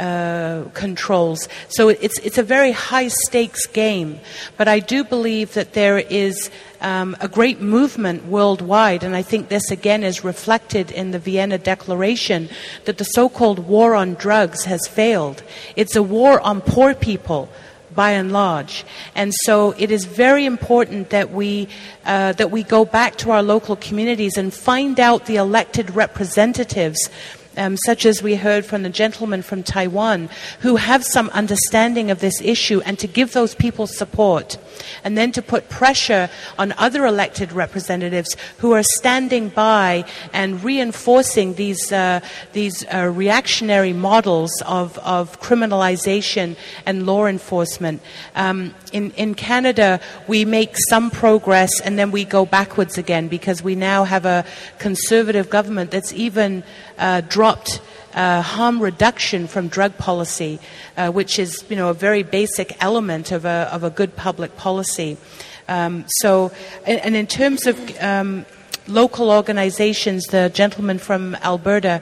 Uh, controls. So it's it's a very high stakes game. But I do believe that there is um, a great movement worldwide, and I think this again is reflected in the Vienna Declaration, that the so-called war on drugs has failed. It's a war on poor people, by and large. And so it is very important that we uh, that we go back to our local communities and find out the elected representatives, Um, such as we heard from the gentleman from Taiwan, who have some understanding of this issue, and to give those people support. And then to put pressure on other elected representatives who are standing by and reinforcing these uh, these uh, reactionary models of, of criminalization and law enforcement. Um, in, in Canada, we make some progress and then we go backwards again, because we now have a conservative government that's even uh, dropped Uh, harm reduction from drug policy, uh, which is, you know, a very basic element of a of a good public policy. Um, so, and, and in terms of um, local organizations, the gentleman from Alberta,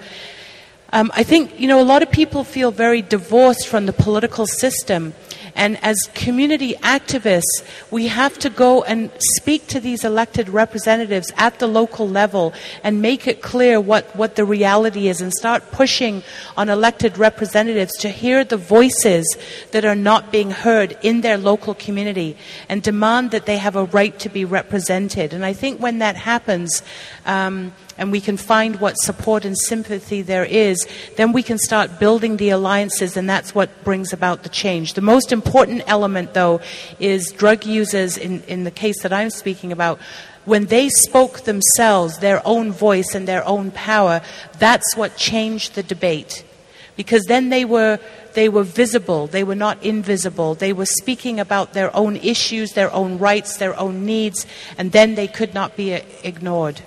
um, I think, you know, a lot of people feel very divorced from the political system. And as community activists, we have to go and speak to these elected representatives at the local level and make it clear what, what the reality is, and start pushing on elected representatives to hear the voices that are not being heard in their local community, and demand that they have a right to be represented. And I think when that happens, um, and we can find what support and sympathy there is, then we can start building the alliances, and that's what brings about the change. The most important element, though, is drug users, in, in the case that I'm speaking about, when they spoke themselves, their own voice and their own power, that's what changed the debate. Because then they were they were visible, they were not invisible. They were speaking about their own issues, their own rights, their own needs, and then they could not be ignored.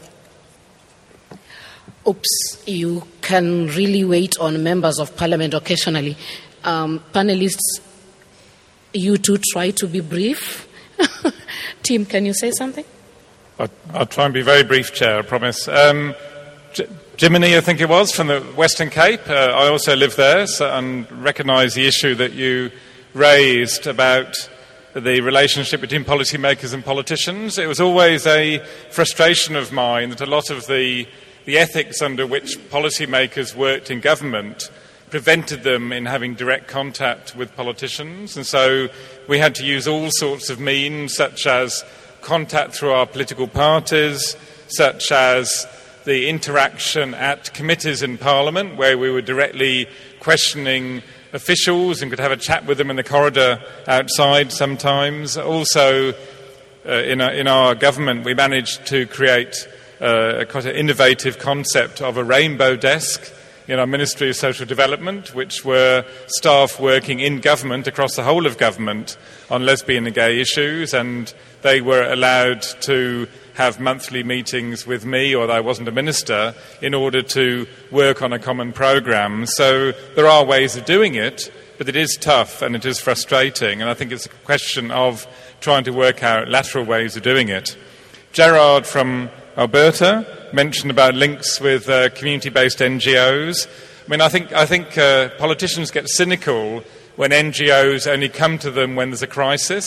Oops, you can really wait on members of parliament occasionally. Um, panelists, you two try to be brief. Tim, can you say something? I'll, I'll try and be very brief, Chair, I promise. Um, J- Jiminy, I think it was, from the Western Cape. Uh, I also live there, so, and recognise the issue that you raised about the relationship between policymakers and politicians. It was always a frustration of mine that a lot of the The ethics under which policymakers worked in government prevented them in having direct contact with politicians, and so we had to use all sorts of means, such as contact through our political parties, such as the interaction at committees in Parliament, where we were directly questioning officials and could have a chat with them in the corridor outside sometimes. Also, uh, in, our, in our government, we managed to create Uh, a quite an innovative concept of a rainbow desk in our Ministry of Social Development, which were staff working in government across the whole of government on lesbian and gay issues, and they were allowed to have monthly meetings with me, or I wasn't a minister, in order to work on a common programme. So there are ways of doing it, but it is tough and it is frustrating, and I think it's a question of trying to work out lateral ways of doing it. Gerard from Alberta mentioned about links with uh, community-based N G Os. I mean, I think, I think uh, politicians get cynical when N G Os only come to them when there's a crisis.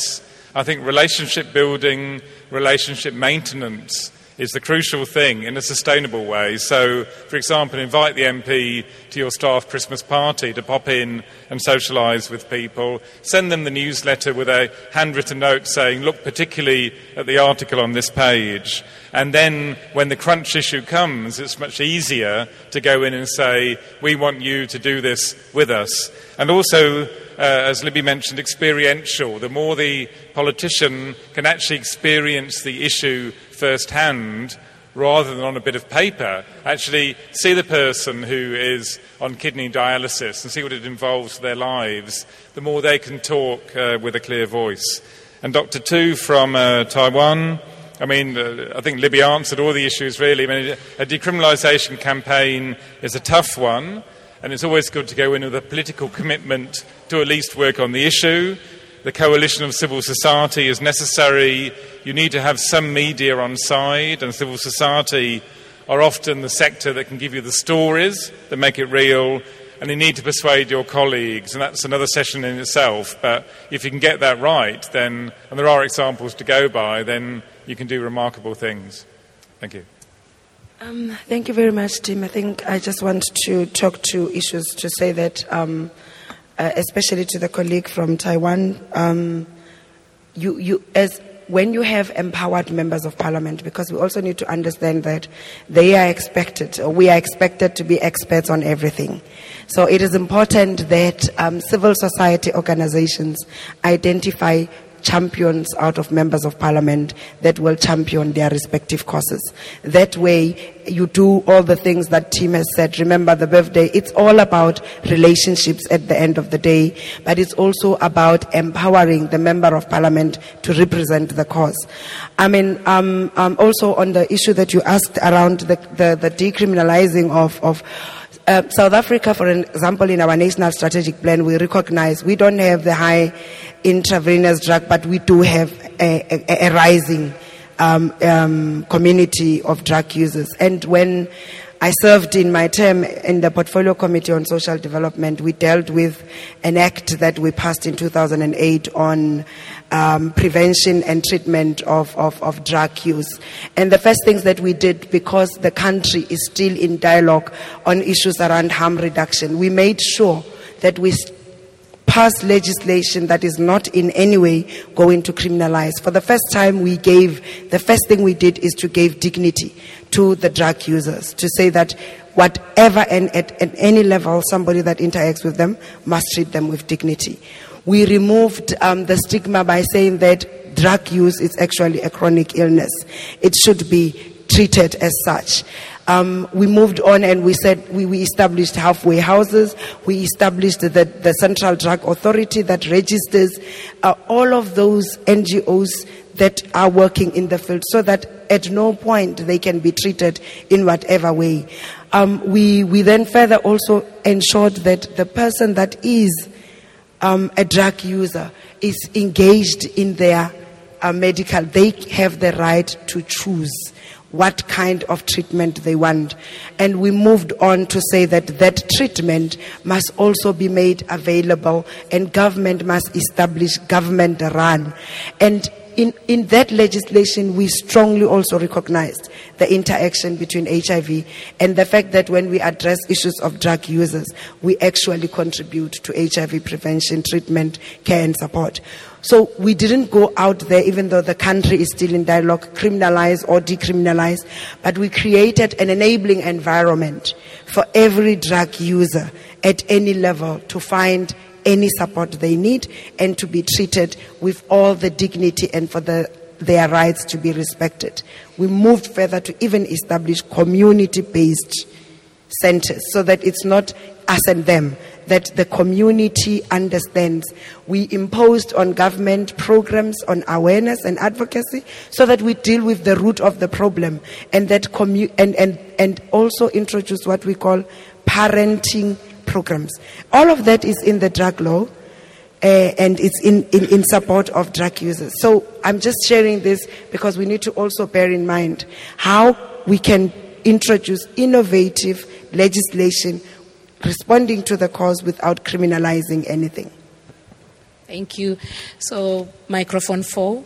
I think relationship building, relationship maintenance is the crucial thing in a sustainable way. So, for example, invite the M P to your staff Christmas party to pop in and socialise with people. Send them the newsletter with a handwritten note saying, look particularly at the article on this page. And then when the crunch issue comes, it's much easier to go in and say, we want you to do this with us. And also, uh, as Libby mentioned, experiential. The more the politician can actually experience the issue firsthand, rather than on a bit of paper, actually see the person who is on kidney dialysis and see what it involves for their lives, the more they can talk uh, with a clear voice. And Doctor Tu from uh, Taiwan, I mean, uh, I think Libby answered all the issues really. I mean, a decriminalisation campaign is a tough one, and it's always good to go in with a political commitment to at least work on the issue. The coalition of civil society is necessary. You need to have some media on side, and civil society are often the sector that can give you the stories that make it real, and you need to persuade your colleagues, and that's another session in itself. But if you can get that right, then, and there are examples to go by, then you can do remarkable things. Thank you. Um, thank you very much, Tim. I think I just want to talk to issues to say that um, Uh, especially to the colleague from Taiwan, um, you, you, as when you have empowered members of parliament, because we also need to understand that they are expected, or we are expected to be experts on everything. So it is important that um, civil society organizations identify champions out of members of parliament that will champion their respective causes. That way, you do all the things that Tim has said. Remember the birthday, it's all about relationships at the end of the day, but it's also about empowering the member of parliament to represent the cause. I mean, um, um, also on the issue that you asked around the, the, the decriminalizing of, of Uh, South Africa, for example, in our national strategic plan, we recognize we don't have the high intravenous drug, but we do have a, a, a rising um, um, community of drug users. And when I served in my term in the Portfolio Committee on Social Development, we dealt with an act that we passed in two thousand eight on um, prevention and treatment of, of, of drug use. And the first things that we did, because the country is still in dialogue on issues around harm reduction, we made sure that we pass legislation that is not in any way going to criminalize. For the first time, we gave, the first thing we did is to give dignity to the drug users, to say that whatever and at, at any level somebody that interacts with them must treat them with dignity. We removed um, the stigma by saying that drug use is actually a chronic illness. It should be treated as such. Um, we moved on and we said we, we established halfway houses. We established the, the Central Drug Authority that registers uh, all of those N G Os that are working in the field, so that at no point they can be treated in whatever way. Um, we, we then further also ensured that the person that is um, a drug user is engaged in their uh, medical. They have the right to choose what kind of treatment they want. And we moved on to say that that treatment must also be made available, and government must establish government run. And in, in that legislation, we strongly also recognized the interaction between H I V and the fact that when we address issues of drug users, we actually contribute to H I V prevention, treatment, care and support. So we didn't go out there, even though the country is still in dialogue, criminalize or decriminalize, but we created an enabling environment for every drug user at any level to find any support they need and to be treated with all the dignity and for the, their rights to be respected. We moved further to even establish community-based centers so that it's not us and them, that the community understands. We imposed on government programs on awareness and advocacy so that we deal with the root of the problem, and that commu- and, and, and also introduce what we call parenting programs. All of that is in the drug law, uh, and it's in, in, in support of drug users. So I'm just sharing this because we need to also bear in mind how we can introduce innovative legislation responding to the cause without criminalizing anything. Thank you. So, microphone four,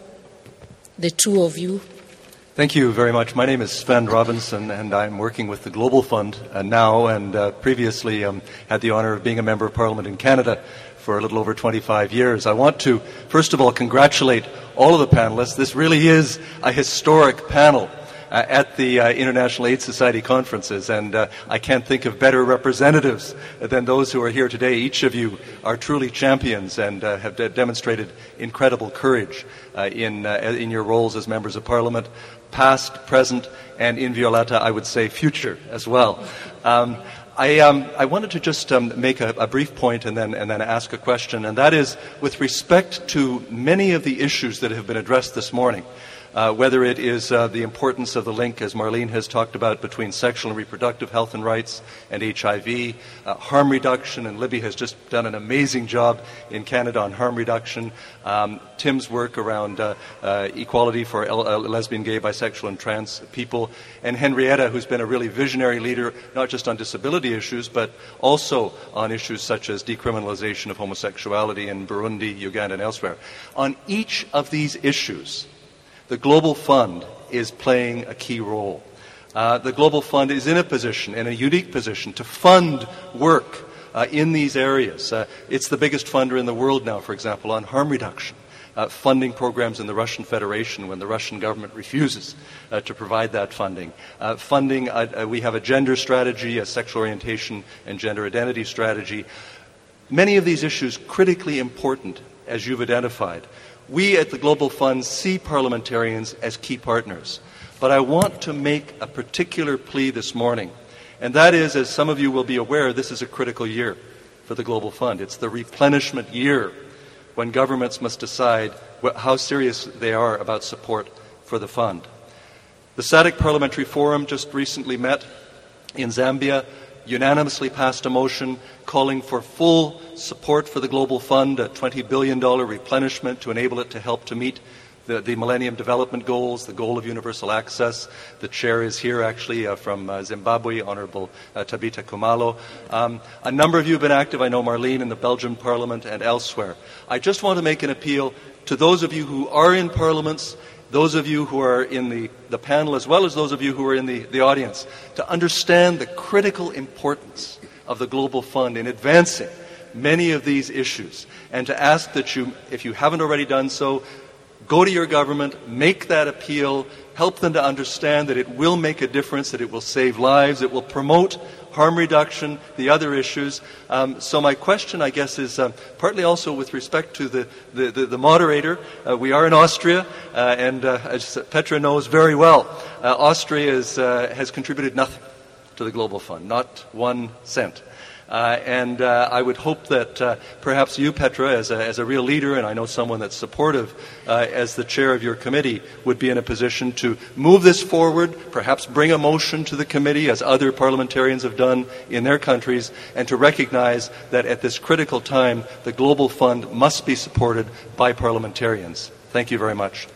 the two of you. Thank you very much. My name is Sven Robinson, and I'm working with the Global Fund uh, now, and uh, previously um, had the honor of being a member of Parliament in Canada for a little over twenty-five years. I want to, first of all, congratulate all of the panelists. This really is a historic panel uh, at the uh, International AIDS Society conferences, and uh, I can't think of better representatives than those who are here today. Each of you are truly champions and uh, have de- demonstrated incredible courage uh, in, uh, in your roles as members of Parliament, past, present, and in Violeta, I would say future as well. Um, I, um, I wanted to just um, make a, a brief point and then, and then ask a question, and that is with respect to many of the issues that have been addressed this morning. Uh, whether it is uh, the importance of the link, as Marlene has talked about, between sexual and reproductive health and rights and H I V, uh, harm reduction, and Libby has just done an amazing job in Canada on harm reduction, um, Tim's work around uh, uh, equality for L- uh, lesbian, gay, bisexual, and trans people, and Henrietta, who's been a really visionary leader, not just on disability issues, but also on issues such as decriminalization of homosexuality in Burundi, Uganda, and elsewhere. On each of these issues, the Global Fund is playing a key role. Uh, the Global Fund is in a position, in a unique position, to fund work uh, in these areas. Uh, it's the biggest funder in the world now, for example, on harm reduction, uh, funding programs in the Russian Federation when the Russian government refuses uh, to provide that funding. Uh, funding, uh, uh, we have a gender strategy, a sexual orientation and gender identity strategy. Many of these issues critically important, as you've identified. We at the Global Fund see parliamentarians as key partners. But I want to make a particular plea this morning, and that is, as some of you will be aware, this is a critical year for the Global Fund. It's the replenishment year when governments must decide wh- how serious they are about support for the fund. The S A D C Parliamentary Forum just recently met in Zambia, unanimously passed a motion calling for full support for the Global Fund, a twenty billion dollars replenishment to enable it to help to meet the, the Millennium Development Goals, the goal of universal access. The chair is here, actually, uh, from uh, Zimbabwe, Honourable uh, Tabita Kumalo. Um, a number of you have been active. I know Marlene in the Belgian Parliament and elsewhere. I just want to make an appeal to those of you who are in parliaments, those of you who are in the, the panel, as well as those of you who are in the, the audience, to understand the critical importance of the Global Fund in advancing many of these issues, and to ask that you, if you haven't already done so, go to your government, make that appeal, help them to understand that it will make a difference, that it will save lives, it will promote harm reduction, the other issues. Um, so my question, I guess, is um, partly also with respect to the, the, the, the moderator. Uh, we are in Austria, uh, and uh, as Petra knows very well, uh, Austria is, uh, has contributed nothing to the Global Fund, not one cent. Uh, and uh, I would hope that uh, perhaps you, Petra, as a, as a real leader, and I know someone that's supportive, uh, as the chair of your committee, would be in a position to move this forward, perhaps bring a motion to the committee, as other parliamentarians have done in their countries, and to recognize that at this critical time, the Global Fund must be supported by parliamentarians. Thank you very much.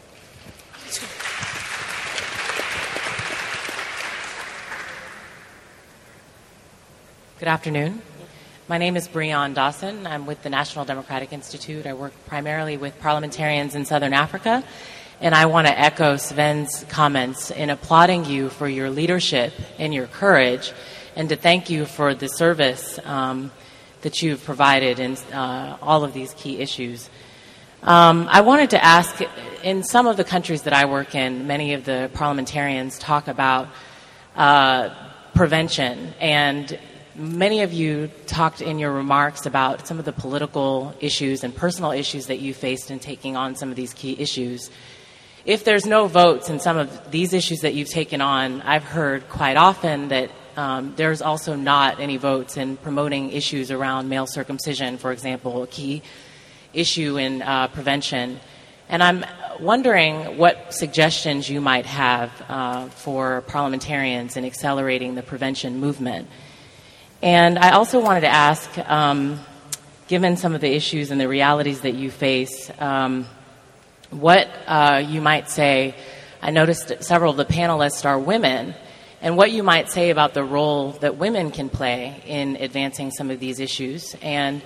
Good afternoon. My name is Breon Dawson. I'm with the National Democratic Institute. I work primarily with parliamentarians in Southern Africa. And I want to echo Sven's comments in applauding you for your leadership and your courage, and to thank you for the service um, that you've provided in uh, all of these key issues. Um, I wanted to ask, in some of the countries that I work in, many of the parliamentarians talk about uh, prevention, and many of you talked in your remarks about some of the political issues and personal issues that you faced in taking on some of these key issues. If there's no votes in some of these issues that you've taken on, I've heard quite often that um, there's also not any votes in promoting issues around male circumcision, for example, a key issue in uh, prevention. And I'm wondering what suggestions you might have uh, for parliamentarians in accelerating the prevention movement. And I also wanted to ask, um, given some of the issues and the realities that you face, um, what uh, you might say. I noticed that several of the panelists are women, and what you might say about the role that women can play in advancing some of these issues. And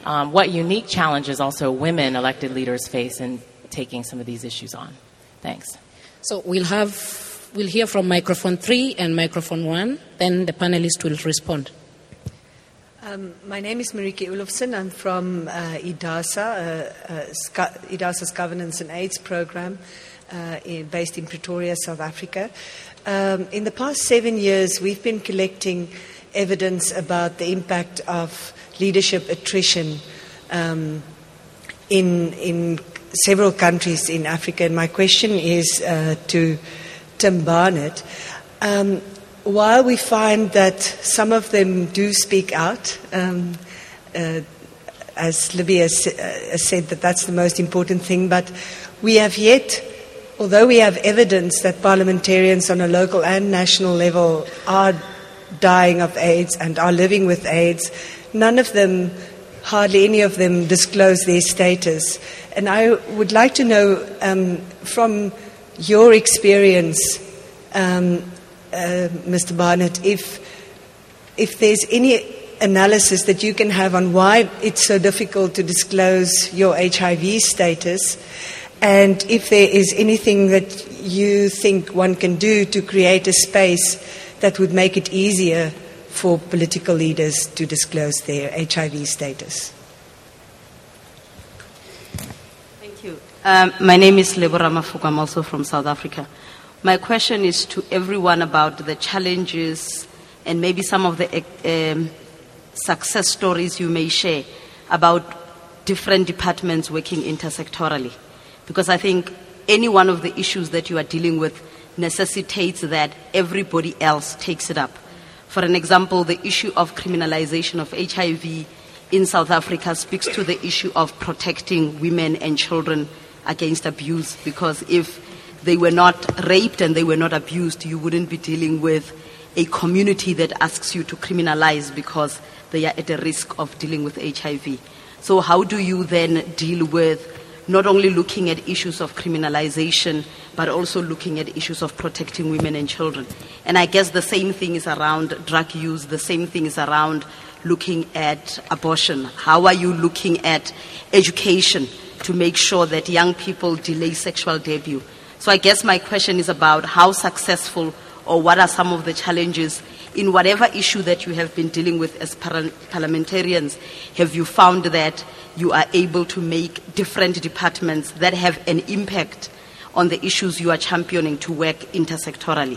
um, what unique challenges also women elected leaders face in taking some of these issues on. Thanks. So we'll have we'll hear from microphone three and microphone one. Then the panelists will respond. Um, my name is Marieke Olofsen. I'm from uh, IDASA, uh, uh, Sc- IDASA's Governance and AIDS program, uh, in, based in Pretoria, South Africa. Um, in the past seven years, we've been collecting evidence about the impact of leadership attrition um, in in several countries in Africa. And my question is uh, to Tim Barnett. Um, While we find that some of them do speak out, um, uh, as Libby has, uh, has said, that that's the most important thing, but we have yet, although we have evidence that parliamentarians on a local and national level are dying of AIDS and are living with AIDS, none of them, hardly any of them, disclose their status. And I would like to know, um, from your experience, um, Uh, Mister Barnett, if if there's any analysis that you can have on why it's so difficult to disclose your H I V status, and if there is anything that you think one can do to create a space that would make it easier for political leaders to disclose their H I V status. Thank you. Um, my name is Lebora Mafuku. I'm also from South Africa. My question is to everyone about the challenges and maybe some of the um, success stories you may share about different departments working intersectorally. Because I think any one of the issues that you are dealing with necessitates that everybody else takes it up. For an example, the issue of criminalization of H I V in South Africa speaks to the issue of protecting women and children against abuse, because if they were not raped and they were not abused, you wouldn't be dealing with a community that asks you to criminalize because they are at a risk of dealing with H I V. So how do you then deal with not only looking at issues of criminalization, but also looking at issues of protecting women and children? And I guess the same thing is around drug use, the same thing is around looking at abortion. How are you looking at education to make sure that young people delay sexual debut? So I guess my question is about how successful, or what are some of the challenges in whatever issue that you have been dealing with as par- parliamentarians. Have you found that you are able to make different departments that have an impact on the issues you are championing to work intersectorally?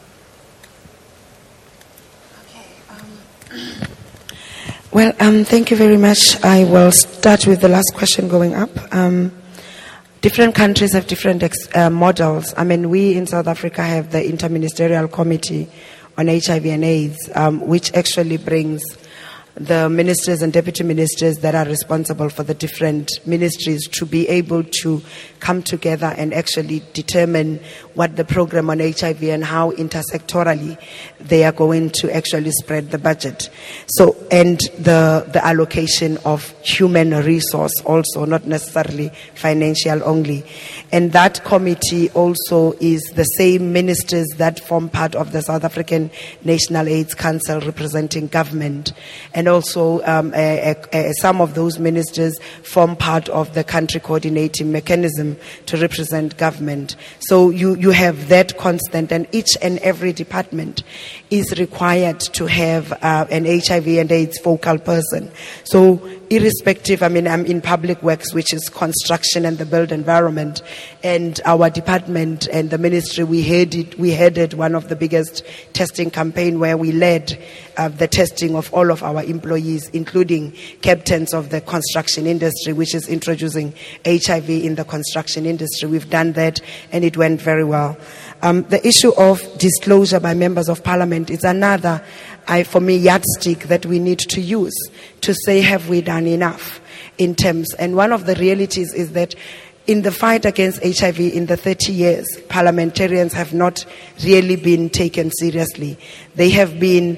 Well, um, thank you very much. I will start with the last question going up. Um, Different countries have different ex- uh, models. I mean, we in South Africa have the Interministerial Committee on H I V and AIDS, um, which actually brings the ministers and deputy ministers that are responsible for the different ministries to be able to come together and actually determine what the program on H I V and how intersectorally they are going to actually spread the budget. So, and the, the allocation of human resource also, not necessarily financial only. And that committee also is the same ministers that form part of the South African National AIDS Council representing government. And also um, a, a, a, some of those ministers form part of the country coordinating mechanism to represent government. So you, you have that constant, and each and every department is required to have uh, an H I V and AIDS focal person. So irrespective, I mean, I'm in public works, which is construction and the built environment, and our department and the ministry, we headed, we headed one of the biggest testing campaign where we led uh, the testing of all of our employees, including captains of the construction industry, which is introducing H I V in the construction industry. We've done that, and it went very well. Um, the issue of disclosure by members of parliament is another, I, for me, yardstick that we need to use to say, have we done enough in terms? And one of the realities is that in the fight against H I V in the thirty years, parliamentarians have not really been taken seriously. They have been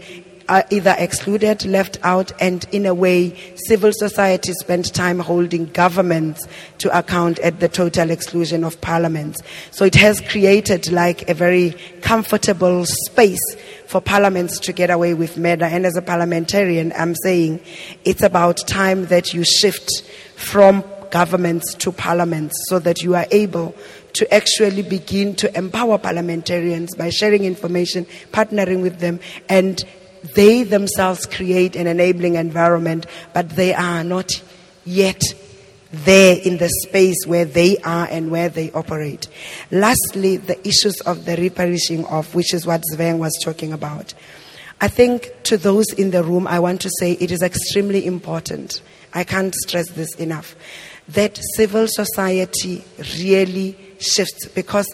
are either excluded, left out, and in a way, civil society spent time holding governments to account at the total exclusion of parliaments. So it has created like a very comfortable space for parliaments to get away with murder. And as a parliamentarian, I'm saying it's about time that you shift from governments to parliaments so that you are able to actually begin to empower parliamentarians by sharing information, partnering with them, and they themselves create an enabling environment, but they are not yet there in the space where they are and where they operate. Lastly, the issues of the reparishing of, which is what Sven was talking about. I think to those in the room, I want to say it is extremely important, I can't stress this enough, that civil society really shifts, because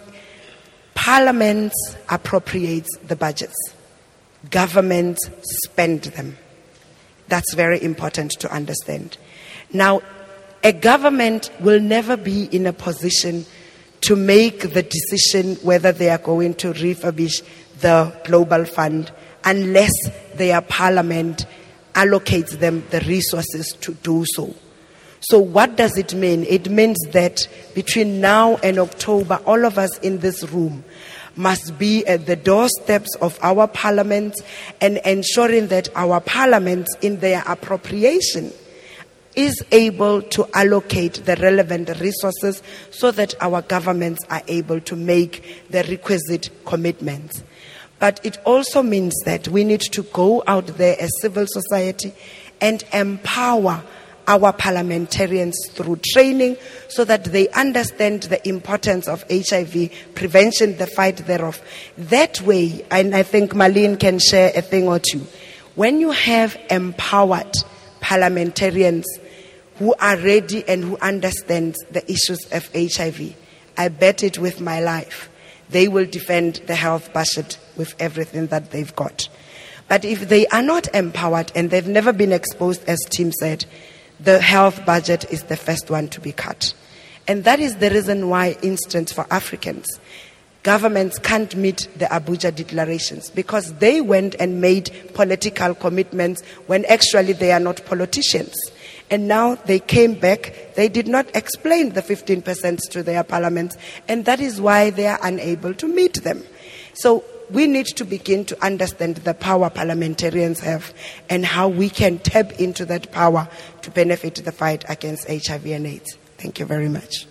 Parliament appropriates the budgets. Government spend them. That's very important to understand. Now, a government will never be in a position to make the decision whether they are going to refurbish the Global Fund unless their parliament allocates them the resources to do so. So what does it mean? It means that between now and October, all of us in this room must be at the doorsteps of our parliaments and ensuring that our parliaments in their appropriation is able to allocate the relevant resources so that our governments are able to make the requisite commitments. But it also means that we need to go out there as civil society and empower our parliamentarians through training so that they understand the importance of H I V prevention, the fight thereof. That way, and I think Marlene can share a thing or two, when you have empowered parliamentarians who are ready and who understand the issues of H I V, I bet it with my life, they will defend the health budget with everything that they've got. But if they are not empowered and they've never been exposed, as Tim said, the health budget is the first one to be cut. And that is the reason why, instance for Africans, governments can't meet the Abuja declarations, because they went and made political commitments when actually they are not politicians. And now they came back, they did not explain the fifteen percent to their parliaments, and that is why they are unable to meet them. So we need to begin to understand the power parliamentarians have and how we can tap into that power to benefit the fight against H I V and AIDS. Thank you very much.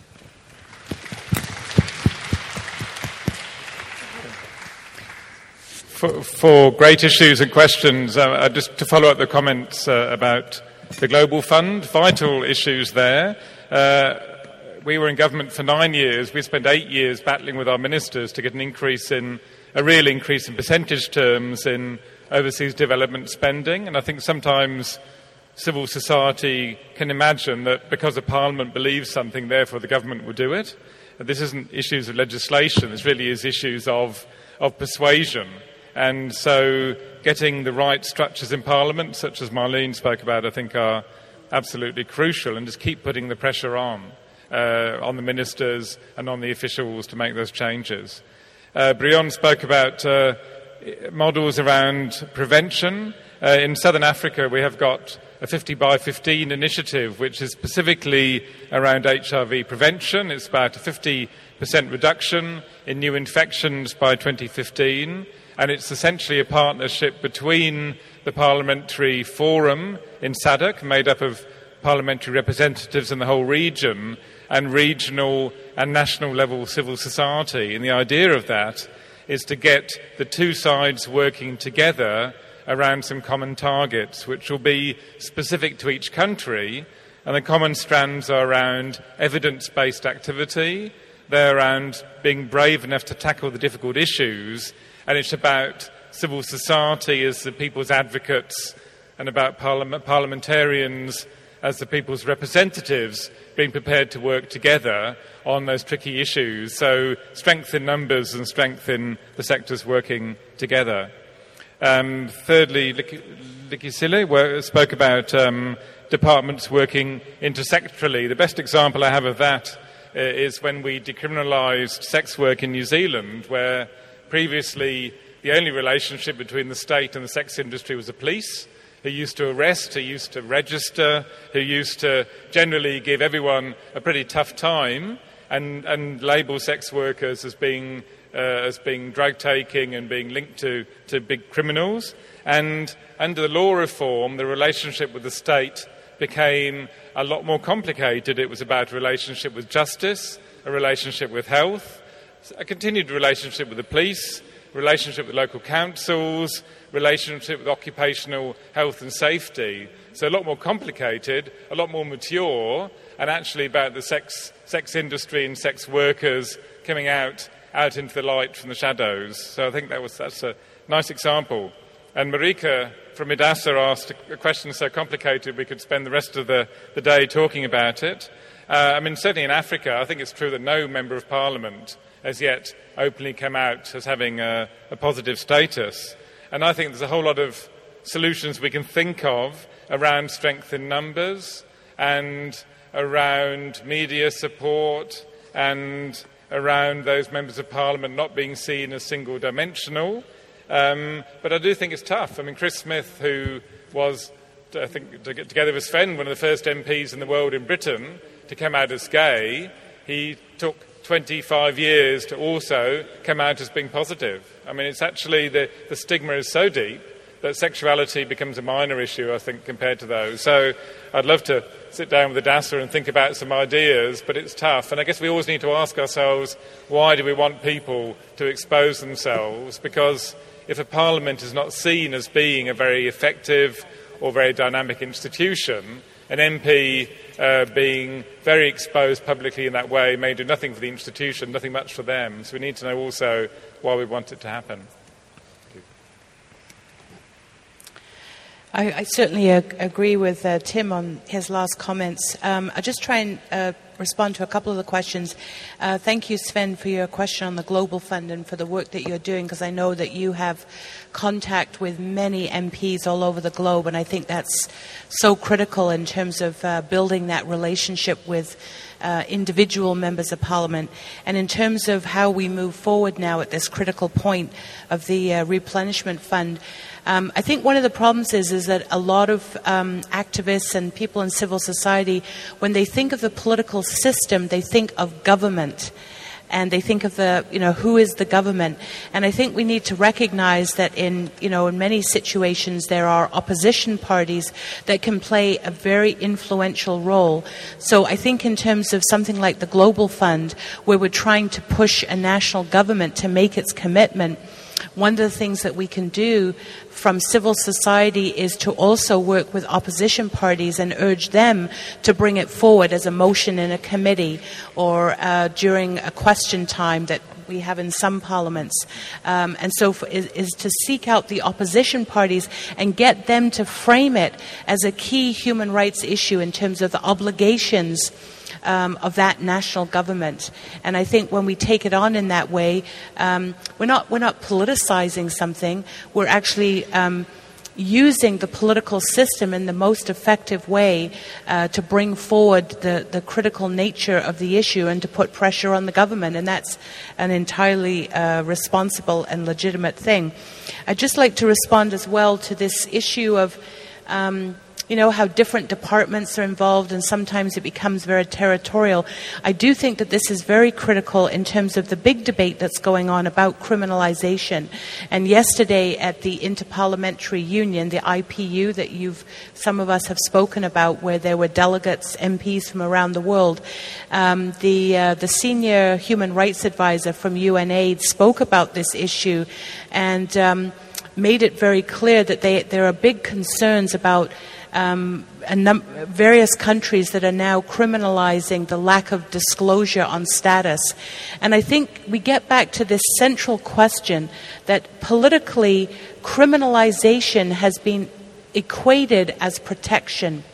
For, for great issues and questions, uh, just to follow up the comments uh, about the Global Fund, vital issues there. Uh, we were in government for nine years. We spent eight years battling with our ministers to get an increase in a real increase in percentage terms in overseas development spending. And I think sometimes civil society can imagine that because a parliament believes something, therefore the government will do it. And this isn't issues of legislation. This really is issues of, of persuasion. And so getting the right structures in parliament, such as Marlene spoke about, I think are absolutely crucial, and just keep putting the pressure on, uh, on the ministers and on the officials to make those changes. Uh, Brion spoke about uh, models around prevention. Uh, in Southern Africa, we have got a fifty by fifteen initiative, which is specifically around H I V prevention. It's about a fifty percent reduction in new infections by twenty fifteen. And it's essentially a partnership between the Parliamentary Forum in S A D C, made up of parliamentary representatives in the whole region, and regional and national level civil society. And the idea of that is to get the two sides working together around some common targets, which will be specific to each country. And the common strands are around evidence-based activity. They're around being brave enough to tackle the difficult issues. And it's about civil society as the people's advocates, and about parliament, parliamentarians as the people's representatives being prepared to work together on those tricky issues. So strength in numbers and strength in the sectors working together. Um, thirdly, Likisile spoke about um, departments working intersectorally. The best example I have of that uh, is when we decriminalised sex work in New Zealand, where previously the only relationship between the state and the sex industry was the police, who used to arrest, who used to register, who used to generally give everyone a pretty tough time and, and label sex workers as being, uh, as being drug-taking and being linked to, to big criminals. And under the law reform, the relationship with the state became a lot more complicated. It was about a relationship with justice, a relationship with health, a continued relationship with the police, relationship with local councils, relationship with occupational health and safety. So a lot more complicated, a lot more mature, and actually about the sex sex industry and sex workers coming out out into the light from the shadows. So I think that was that's a nice example. And Marika from IDASA asked a question so complicated we could spend the rest of the, the day talking about it. Uh, I mean, certainly in Africa, I think it's true that no member of parliament has yet openly come out as having a, a positive status. And I think there's a whole lot of solutions we can think of around strength in numbers and around media support and around those members of parliament not being seen as single-dimensional. Um, but I do think it's tough. I mean, Chris Smith, who was, I think, to get together with Sven, one of the first M Ps in the world in Britain to come out as gay, he took twenty-five years to also come out as being positive. I mean, it's actually, the, the stigma is so deep that sexuality becomes a minor issue, I think, compared to those. So I'd love to sit down with IDASA and think about some ideas, but it's tough. And I guess we always need to ask ourselves, why do we want people to expose themselves? Because if a parliament is not seen as being a very effective or very dynamic institution, an M P uh, being very exposed publicly in that way may do nothing for the institution, nothing much for them. So we need to know also why we want it to happen. I, I certainly ag- agree with uh, Tim on his last comments. Um, I'll just try and uh, respond to a couple of the questions. Uh, thank you, Sven, for your question on the Global Fund and for the work that you're doing, because I know that you have contact with many M Ps all over the globe, and I think that's so critical in terms of uh, building that relationship with uh, individual members of Parliament. And in terms of how we move forward now at this critical point of the uh, replenishment fund, Um, I think one of the problems is, is that a lot of um, activists and people in civil society, when they think of the political system, they think of government. And they think of the, you know, who is the government? And I think we need to recognize that in, you know, in many situations there are opposition parties that can play a very influential role. So I think in terms of something like the Global Fund, where we're trying to push a national government to make its commitment, one of the things that we can do from civil society is to also work with opposition parties and urge them to bring it forward as a motion in a committee or uh, during a question time that we have in some parliaments. Um, and so for, is, is to seek out the opposition parties and get them to frame it as a key human rights issue in terms of the obligations Um, of that national government. And I think when we take it on in that way, um, we're not we're not politicizing something. We're actually um, using the political system in the most effective way uh, to bring forward the, the critical nature of the issue and to put pressure on the government. And that's an entirely uh, responsible and legitimate thing. I'd just like to respond as well to this issue of um, you know, how different departments are involved and sometimes it becomes very territorial. I do think that this is very critical in terms of the big debate that's going on about criminalization. And yesterday at the Interparliamentary Union, the I P U that you've, some of us have spoken about, where there were delegates, M Ps from around the world, um, the, uh, the senior human rights advisor from UNAIDS spoke about this issue and um, made it very clear that they, there are big concerns about Um, a num- various countries that are now criminalizing the lack of disclosure on status. And I think we get back to this central question that politically criminalization has been equated as protection.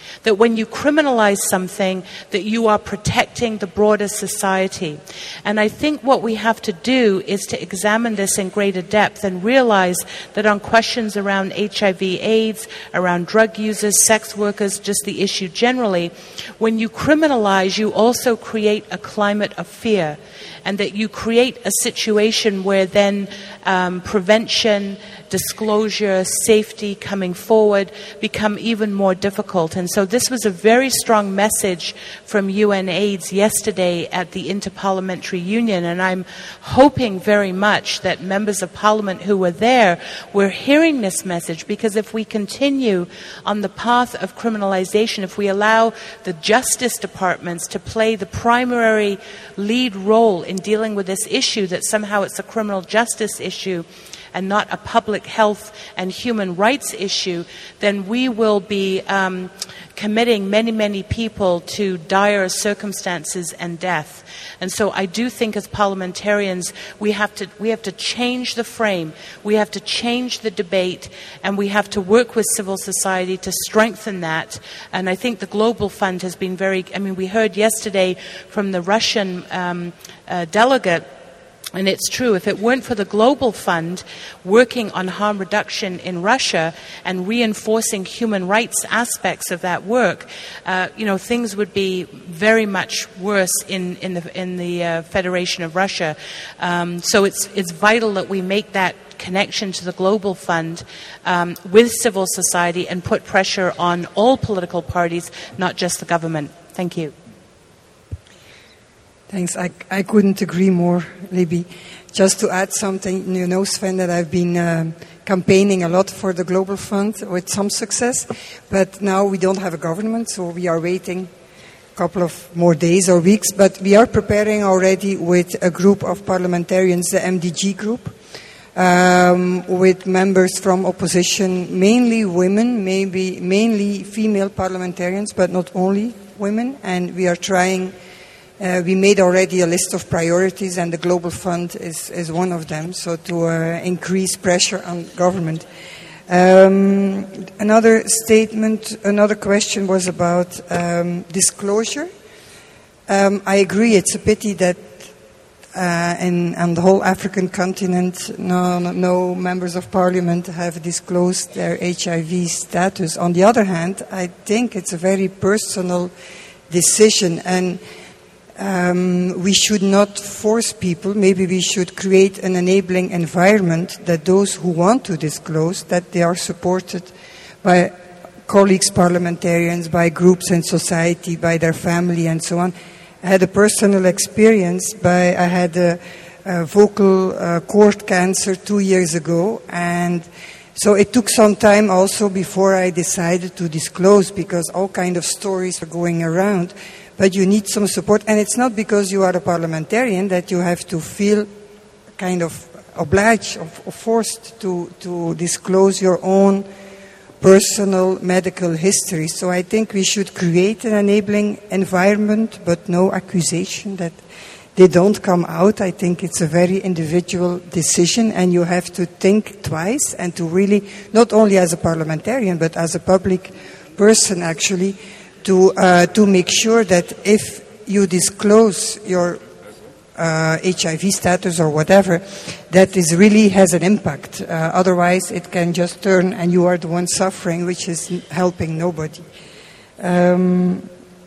That when you criminalize something, that you are protecting the broader society. And I think what we have to do is to examine this in greater depth and realize that on questions around H I V AIDS, around drug users, sex workers, just the issue generally, when you criminalize, you also create a climate of fear, and that you create a situation where then um, prevention, disclosure, safety, coming forward become even more difficult. And so this was a very strong message from U N AIDS yesterday at the Interparliamentary Union, and I'm hoping very much that members of Parliament who were there were hearing this message, because if we continue on the path of criminalization, if we allow the justice departments to play the primary lead role in dealing with this issue, that somehow it's a criminal justice issue and not a public health and human rights issue, then we will be um, committing many, many people to dire circumstances and death. And so I do think as parliamentarians we have to we have to change the frame, we have to change the debate, and we have to work with civil society to strengthen that. And I think the Global Fund has been very, I mean, we heard yesterday from the Russian um, uh, delegate. And it's true, if it weren't for the Global Fund working on harm reduction in Russia and reinforcing human rights aspects of that work, uh, you know, things would be very much worse in, in the, in the uh, Federation of Russia. Um, so it's, it's vital that we make that connection to the Global Fund um, with civil society and put pressure on all political parties, not just the government. Thank you. Thanks. I, I couldn't agree more, Libby. Just to add something, you know, Sven, that I've been um, campaigning a lot for the Global Fund with some success, but now we don't have a government, so we are waiting a couple of more days or weeks, but we are preparing already with a group of parliamentarians, the M D G group, um, with members from opposition, mainly women, maybe mainly female parliamentarians, but not only women, and we are trying. Uh, we made already a list of priorities, and the Global Fund is, is one of them, so to uh, increase pressure on government. Um, another statement, another question was about um, disclosure. Um, I agree, it's a pity that uh, in, on the whole African continent, no, no, no members of parliament have disclosed their H I V status. On the other hand, I think it's a very personal decision, and Um, we should not force people. Maybe we should create an enabling environment that those who want to disclose, that they are supported by colleagues, parliamentarians, by groups in society, by their family, and so on. I had a personal experience. By I had a, a vocal uh, cord cancer two years ago, and so it took some time also before I decided to disclose, because all kind of stories are going around. But you need some support, and it's not because you are a parliamentarian that you have to feel kind of obliged or forced to, to disclose your own personal medical history. So I think we should create an enabling environment, but no accusation that they don't come out. I think it's a very individual decision, and you have to think twice and to really, not only as a parliamentarian, but as a public person actually, to uh, to make sure that if you disclose your uh, H I V status or whatever, that is really has an impact. Uh, otherwise, it can just turn and you are the one suffering, which is helping nobody. Um,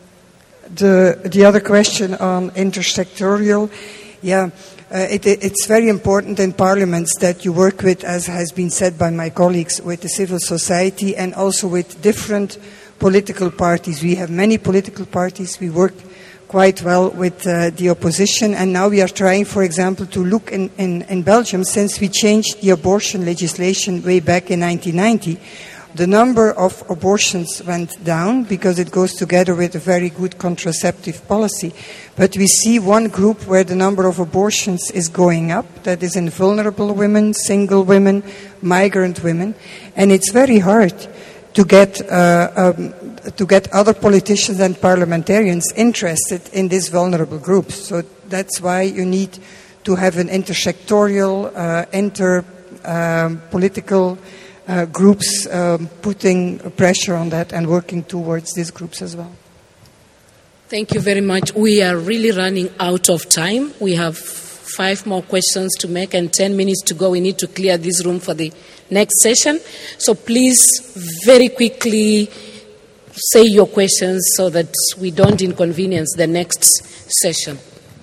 the the other question on intersectorial, yeah. Uh, it, it's very important in parliaments that you work with, as has been said by my colleagues, with the civil society and also with different political parties. We have many political parties. We work quite well with uh, the opposition, and now we are trying, for example, to look in, in, in Belgium, since we changed the abortion legislation way back in nineteen ninety, the number of abortions went down because it goes together with a very good contraceptive policy. But we see one group where the number of abortions is going up, that is in vulnerable women, single women, migrant women, and it's very hard to get uh, um, to get other politicians and parliamentarians interested in these vulnerable groups. So that's why you need to have an intersectorial, uh, inter um, political uh, groups um, putting pressure on that and working towards these groups as well. Thank you very much. We are really running out of time. We have five more questions to make and ten minutes to go. We need to clear this room for the next session. So please, very quickly, say your questions so that we don't inconvenience the next session.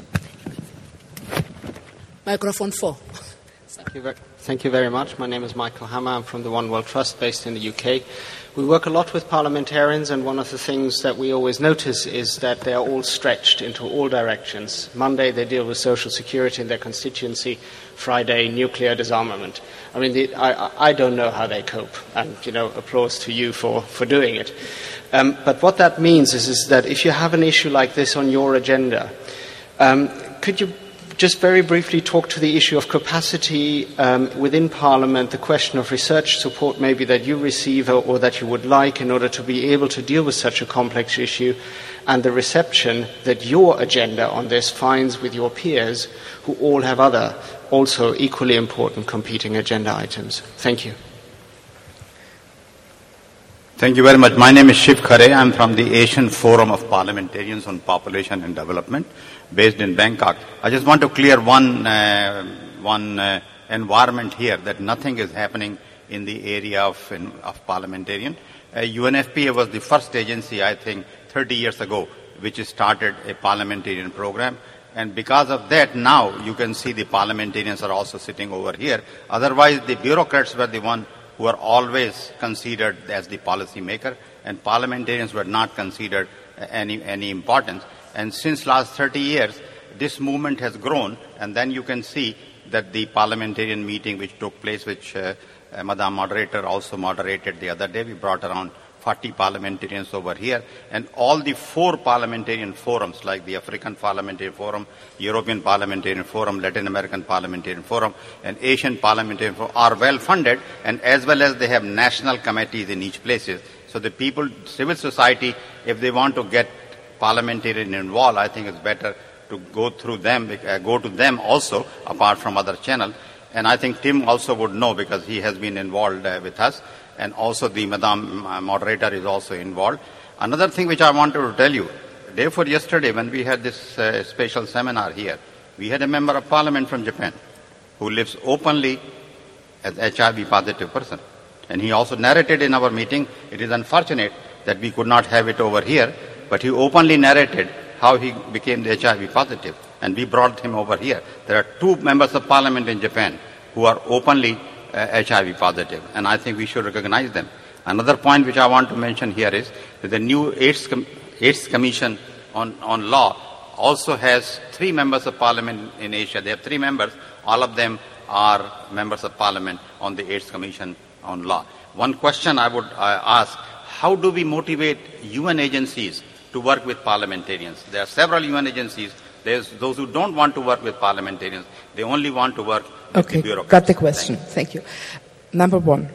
Microphone four. Thank you, very, thank you very much. My name is Michael Hammer. I'm from the One World Trust based in the U K. We work a lot with parliamentarians, and one of the things that we always notice is that they are all stretched into all directions. Monday, they deal with social security in their constituency. Friday, nuclear disarmament. I mean, the, I, I don't know how they cope, and, you know, applause to you for, for doing it. Um, but what that means is, is that if you have an issue like this on your agenda, um, could you just very briefly talk to the issue of capacity um, within Parliament, the question of research support maybe that you receive or, or that you would like in order to be able to deal with such a complex issue, and the reception that your agenda on this finds with your peers who all have other, also equally important competing agenda items. Thank you. Thank you very much. My name is Shiv Khare. I'm from the Asian Forum of Parliamentarians on Population and Development, based in Bangkok. I just want to clear one uh, one uh, environment here, that nothing is happening in the area of, in, of parliamentarian. Uh, U N F P A was the first agency, I think, thirty years ago, which started a parliamentarian program. And because of that, now you can see the parliamentarians are also sitting over here. Otherwise, the bureaucrats were the one who are always considered as the policy maker, and parliamentarians were not considered any, any importance. And since last thirty years, this movement has grown, and then you can see that the parliamentarian meeting which took place, which uh, uh, Madam Moderator also moderated the other day, we brought around forty parliamentarians over here, and all the four parliamentarian forums, like the African Parliamentarian Forum, European Parliamentarian Forum, Latin American Parliamentarian Forum, and Asian Parliamentarian Forum, are well funded, and as well as they have national committees in each places. So the people, civil society, if they want to get parliamentarian involved, I think it's better to go through them, uh, go to them also, apart from other channels. And I think Tim also would know, because he has been involved uh, with us. And also the Madam Moderator is also involved. Another thing which I wanted to tell you, day before yesterday when we had this uh, special seminar here, we had a member of parliament from Japan who lives openly as H I V positive person. And he also narrated in our meeting, it is unfortunate that we could not have it over here, but he openly narrated how he became the H I V positive. And we brought him over here. There are two members of parliament in Japan who are openly Uh, H I V positive, and I think we should recognize them. Another point which I want to mention here is that the new AIDS, com- AIDS Commission on, on Law also has three members of parliament in Asia. They have three members. All of them are members of parliament on the AIDS Commission on Law. One question I would uh, ask, how do we motivate U N agencies to work with parliamentarians? There are several U N agencies. There's those who don't want to work with parliamentarians. They only want to work with okay, the bureaucrats. Got the question. Thank you. Number one.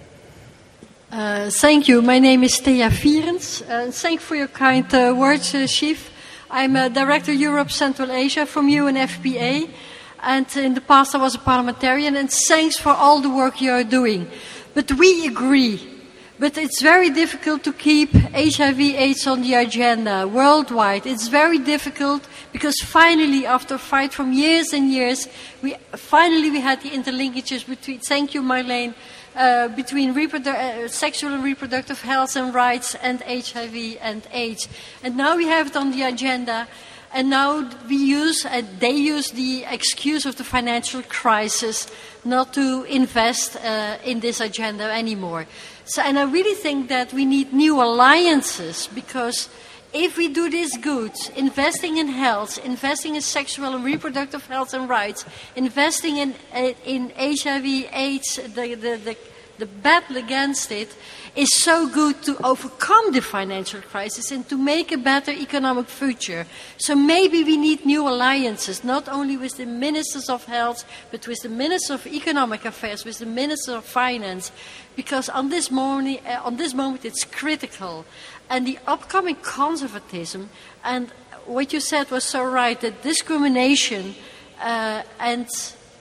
Uh, thank you. My name is Thea Vierens. Uh, thank you for your kind uh, words, uh, Chief. I'm uh, Director Europe Central Asia from U N F P A. And in the past I was a parliamentarian. And thanks for all the work you are doing. But we agree. But it's very difficult to keep H I V AIDS on the agenda worldwide. It's very difficult because finally, after a fight from years and years, we finally we had the interlinkages between, thank you Marlene, uh, between reprodu- uh, sexual and reproductive health and rights and H I V and AIDS. And now we have it on the agenda. And now we use, uh, they use the excuse of the financial crisis not to invest uh, in this agenda anymore. So, and I really think that we need new alliances, because if we do this good, investing in health, investing in sexual and reproductive health and rights, investing in uh, in H I V, AIDS, the, the, the, the battle against it, is so good to overcome the financial crisis and to make a better economic future. So maybe we need new alliances, not only with the ministers of health, but with the minister of economic affairs, with the minister of finance, because on this morning, uh, on this moment it's critical. And the upcoming conservatism, and what you said was so right, that discrimination uh, and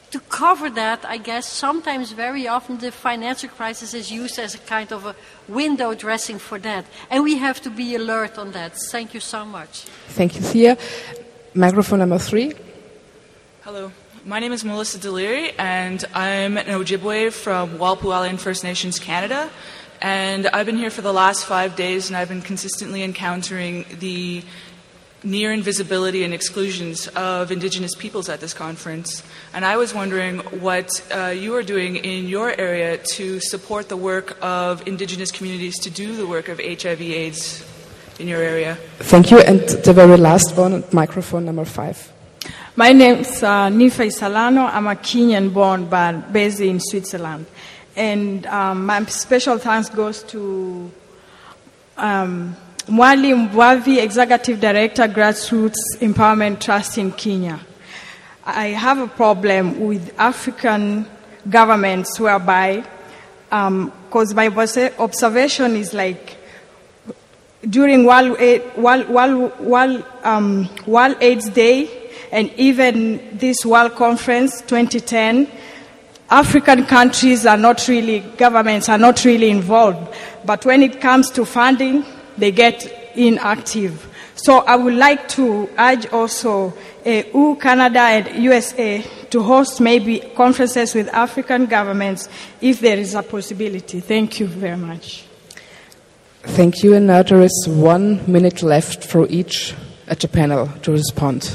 to cover that, I guess sometimes, very often, the financial crisis is used as a kind of a window dressing for that. And we have to be alert on that. Thank you so much. Thank you, Thea. Microphone number three. Hello. My name is Melissa Deliri, and I'm an Ojibwe from Walpole Island First Nations, Canada. And I've been here for the last five days, and I've been consistently encountering the near invisibility and exclusions of Indigenous peoples at this conference. And I was wondering what uh, you are doing in your area to support the work of Indigenous communities to do the work of H I V AIDS in your area. Thank you. And the very last one, microphone number five. My name is uh, Nifa Isalano. I'm a Kenyan born but based in Switzerland. And um, my special thanks goes to um, Mwali Mbwavi, Executive Director, Grassroots Empowerment Trust in Kenya. I have a problem with African governments whereby, because um, my observation is like, during World, World, World, World, um, World AIDS Day and even this World Conference twenty ten, African countries are not really, governments are not really involved. But when it comes to funding, they get inactive. So I would like to urge also uh, E U, Canada, and U S A to host maybe conferences with African governments if there is a possibility. Thank you very much. Thank you. And now there is one minute left for each at the panel to respond.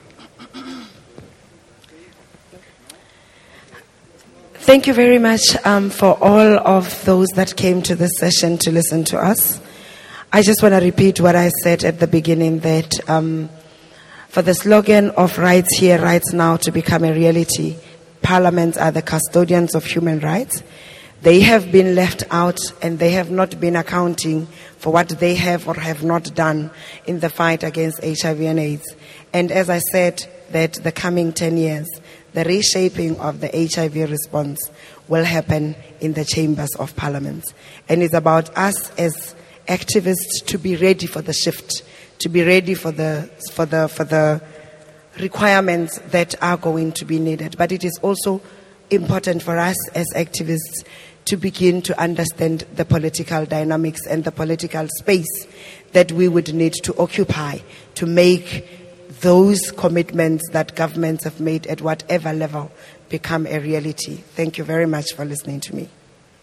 Thank you very much um, for all of those that came to this session to listen to us. I just want to repeat what I said at the beginning, that um, for the slogan of rights here, rights now to become a reality, parliaments are the custodians of human rights. They have been left out and they have not been accounting for what they have or have not done in the fight against H I V and AIDS. And as I said, that the coming ten years, the reshaping of the H I V response will happen in the chambers of parliaments. And it's about us as activists to be ready for the shift, to be ready for the for the for the requirements that are going to be needed. But it is also important for us as activists to begin to understand the political dynamics and the political space that we would need to occupy to make those commitments that governments have made at whatever level become a reality. Thank you very much for listening to me.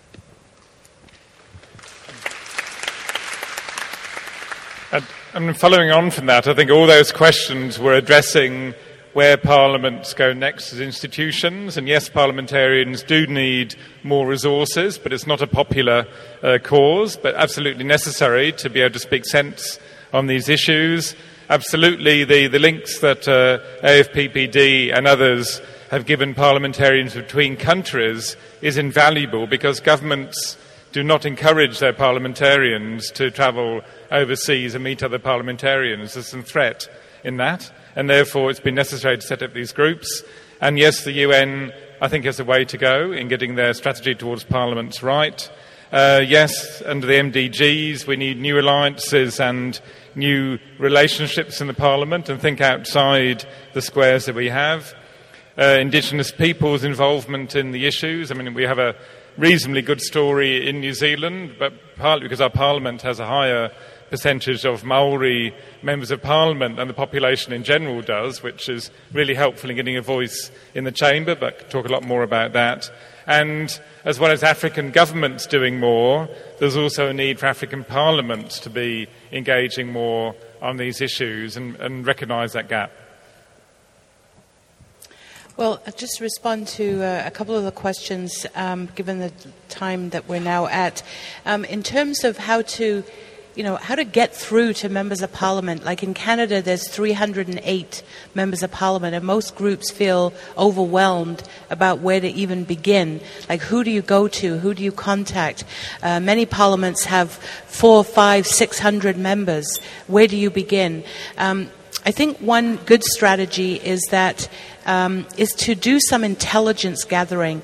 And following on from that, I think all those questions were addressing where parliaments go next as institutions. And yes, parliamentarians do need more resources, but it's not a popular uh, cause, but absolutely necessary to be able to speak sense on these issues. Absolutely, the, the links that uh, A F P P D and others have given parliamentarians between countries is invaluable, because governments do not encourage their parliamentarians to travel overseas and meet other parliamentarians. There's some threat in that, and therefore it's been necessary to set up these groups. And yes, the U N, I think, has a way to go in getting their strategy towards parliaments right. Uh, yes, under the M D Gs, we need new alliances and new relationships in the parliament and think outside the squares that we have. Uh, Indigenous peoples' involvement in the issues. I mean, we have a reasonably good story in New Zealand, but partly because our parliament has a higher percentage of Maori members of parliament than the population in general does, which is really helpful in getting a voice in the chamber, but talk a lot more about that. And as well as African governments doing more, there's also a need for African parliaments to be engaging more on these issues and, and recognise that gap. Well, I'll just respond to uh, a couple of the questions, um, given the time that we're now at. Um, in terms of how to, you know, how to get through to members of parliament, like in Canada, there's three hundred eight members of parliament, and most groups feel overwhelmed about where to even begin. Like, who do you go to? Who do you contact? Uh, many parliaments have four, five, six hundred members. Where do you begin? Um, I think one good strategy is that um, is to do some intelligence gathering.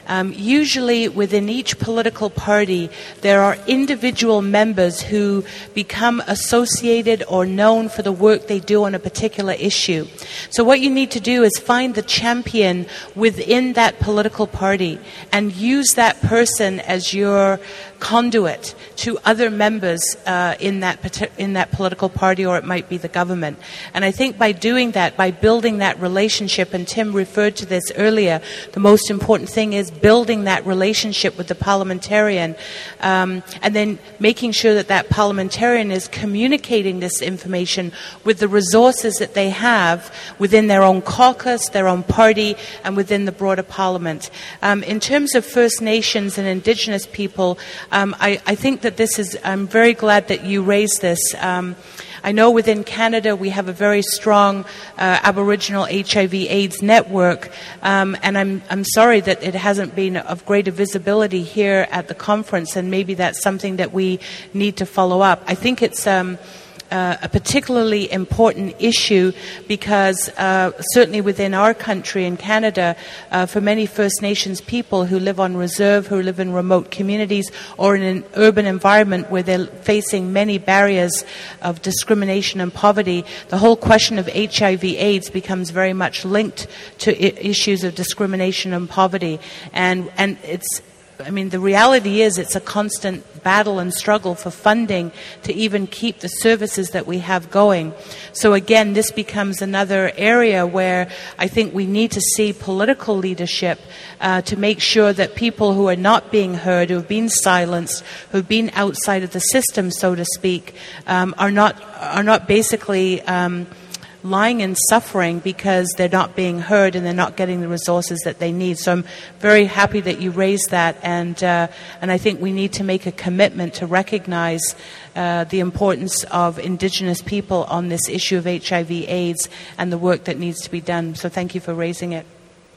Um, usually within each political party, there are individual members who become associated or known for the work they do on a particular issue. So what you need to do is find the champion within that political party and use that person as your conduit to other members uh, in that in that political party, or it might be the government. And I think by doing that, by building that relationship, and Tim referred to this earlier, the most important thing is building that relationship with the parliamentarian, um, and then making sure that that parliamentarian is communicating this information with the resources that they have within their own caucus, their own party, and within the broader parliament. Um, in terms of First Nations and Indigenous people, Um, I, I think that this is, I'm very glad that you raised this. Um, I know within Canada we have a very strong uh, Aboriginal H I V AIDS network, um, and I'm, I'm sorry that it hasn't been of greater visibility here at the conference, and maybe that's something that we need to follow up. I think it's um, Uh, a particularly important issue because uh, certainly within our country in Canada, uh, for many First Nations people who live on reserve, who live in remote communities or in an urban environment where they're facing many barriers of discrimination and poverty, the whole question of H I V AIDS becomes very much linked to I- issues of discrimination and poverty. And, and it's I mean, the reality is it's a constant battle and struggle for funding to even keep the services that we have going. So again, this becomes another area where I think we need to see political leadership uh, to make sure that people who are not being heard, who have been silenced, who have been outside of the system, so to speak, um, are not are not basically Um, lying and suffering because they're not being heard and they're not getting the resources that they need. So I'm very happy that you raised that, and uh, and I think we need to make a commitment to recognize uh, the importance of Indigenous people on this issue of H I V AIDS and the work that needs to be done. So thank you for raising it.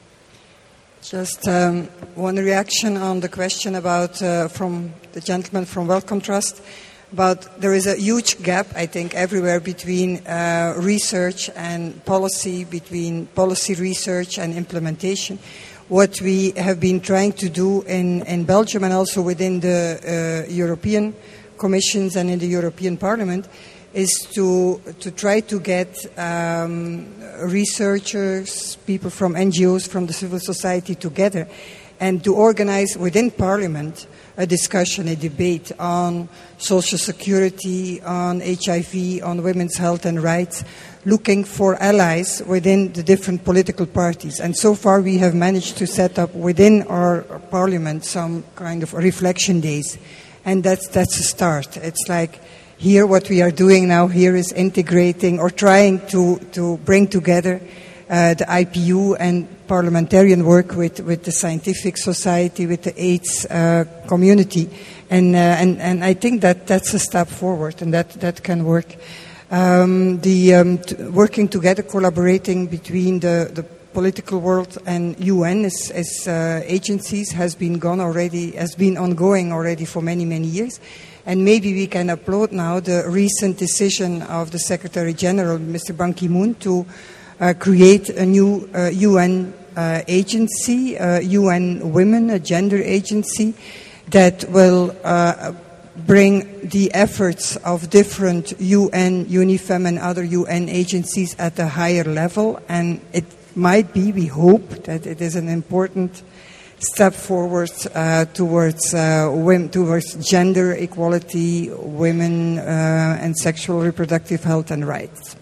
Just um, one reaction on the question about uh, from the gentleman from Wellcome Trust. But there is a huge gap, I think, everywhere between uh, research and policy, between policy research and implementation. What we have been trying to do in, in Belgium and also within the uh, European Commissions and in the European Parliament is to to try to get um, researchers, people from N G Os, from the civil society together and to organize within Parliament a discussion, a debate on social security, on H I V, on women's health and rights, looking for allies within the different political parties. And so far we have managed to set up within our parliament some kind of reflection days. And that's, that's a start. It's like here what we are doing now here is integrating or trying to, to bring together uh, the I P U and parliamentarian work with, with the scientific society, with the AIDS uh, community. And, uh, and, and I think that that's a step forward and that, that can work. Um, the um, t- working together, collaborating between the, the political world and U N as, as uh, agencies has been gone already, has been ongoing already for many, many years. And maybe we can applaud now the recent decision of the Secretary General, Mister Ban Ki-moon, to Uh, create a new uh, U N uh, agency, uh, U N Women, a gender agency, that will uh, bring the efforts of different U N, UNIFEM and other U N agencies at a higher level. And it might be, we hope, that it is an important step forward uh, towards uh, women, towards gender equality, women, uh, and sexual reproductive health and rights.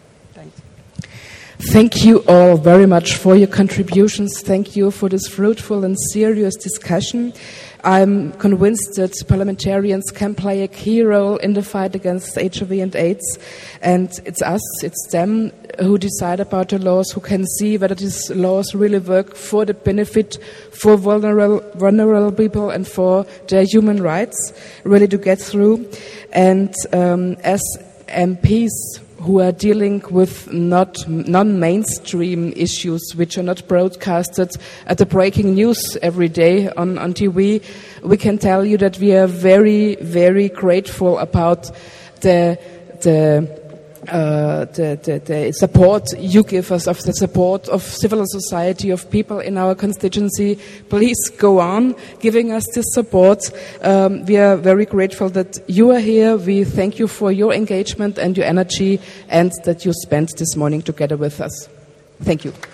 Thank you all very much for your contributions. Thank you for this fruitful and serious discussion. I'm convinced that parliamentarians can play a key role in the fight against H I V and AIDS. And it's us, it's them who decide about the laws, who can see whether these laws really work for the benefit for vulnerable, vulnerable people and for their human rights, really to get through. And um, as M Ps who are dealing with not non-mainstream issues which are not broadcasted at the breaking news every day on, on T V, we can tell you that we are very, very grateful about the the uh, the, the, the support you give us, of the support of civil society, of people in our constituency. Please go on giving us this support. Um, we are very grateful that you are here. We thank you for your engagement and your energy, and that you spent this morning together with us. Thank you.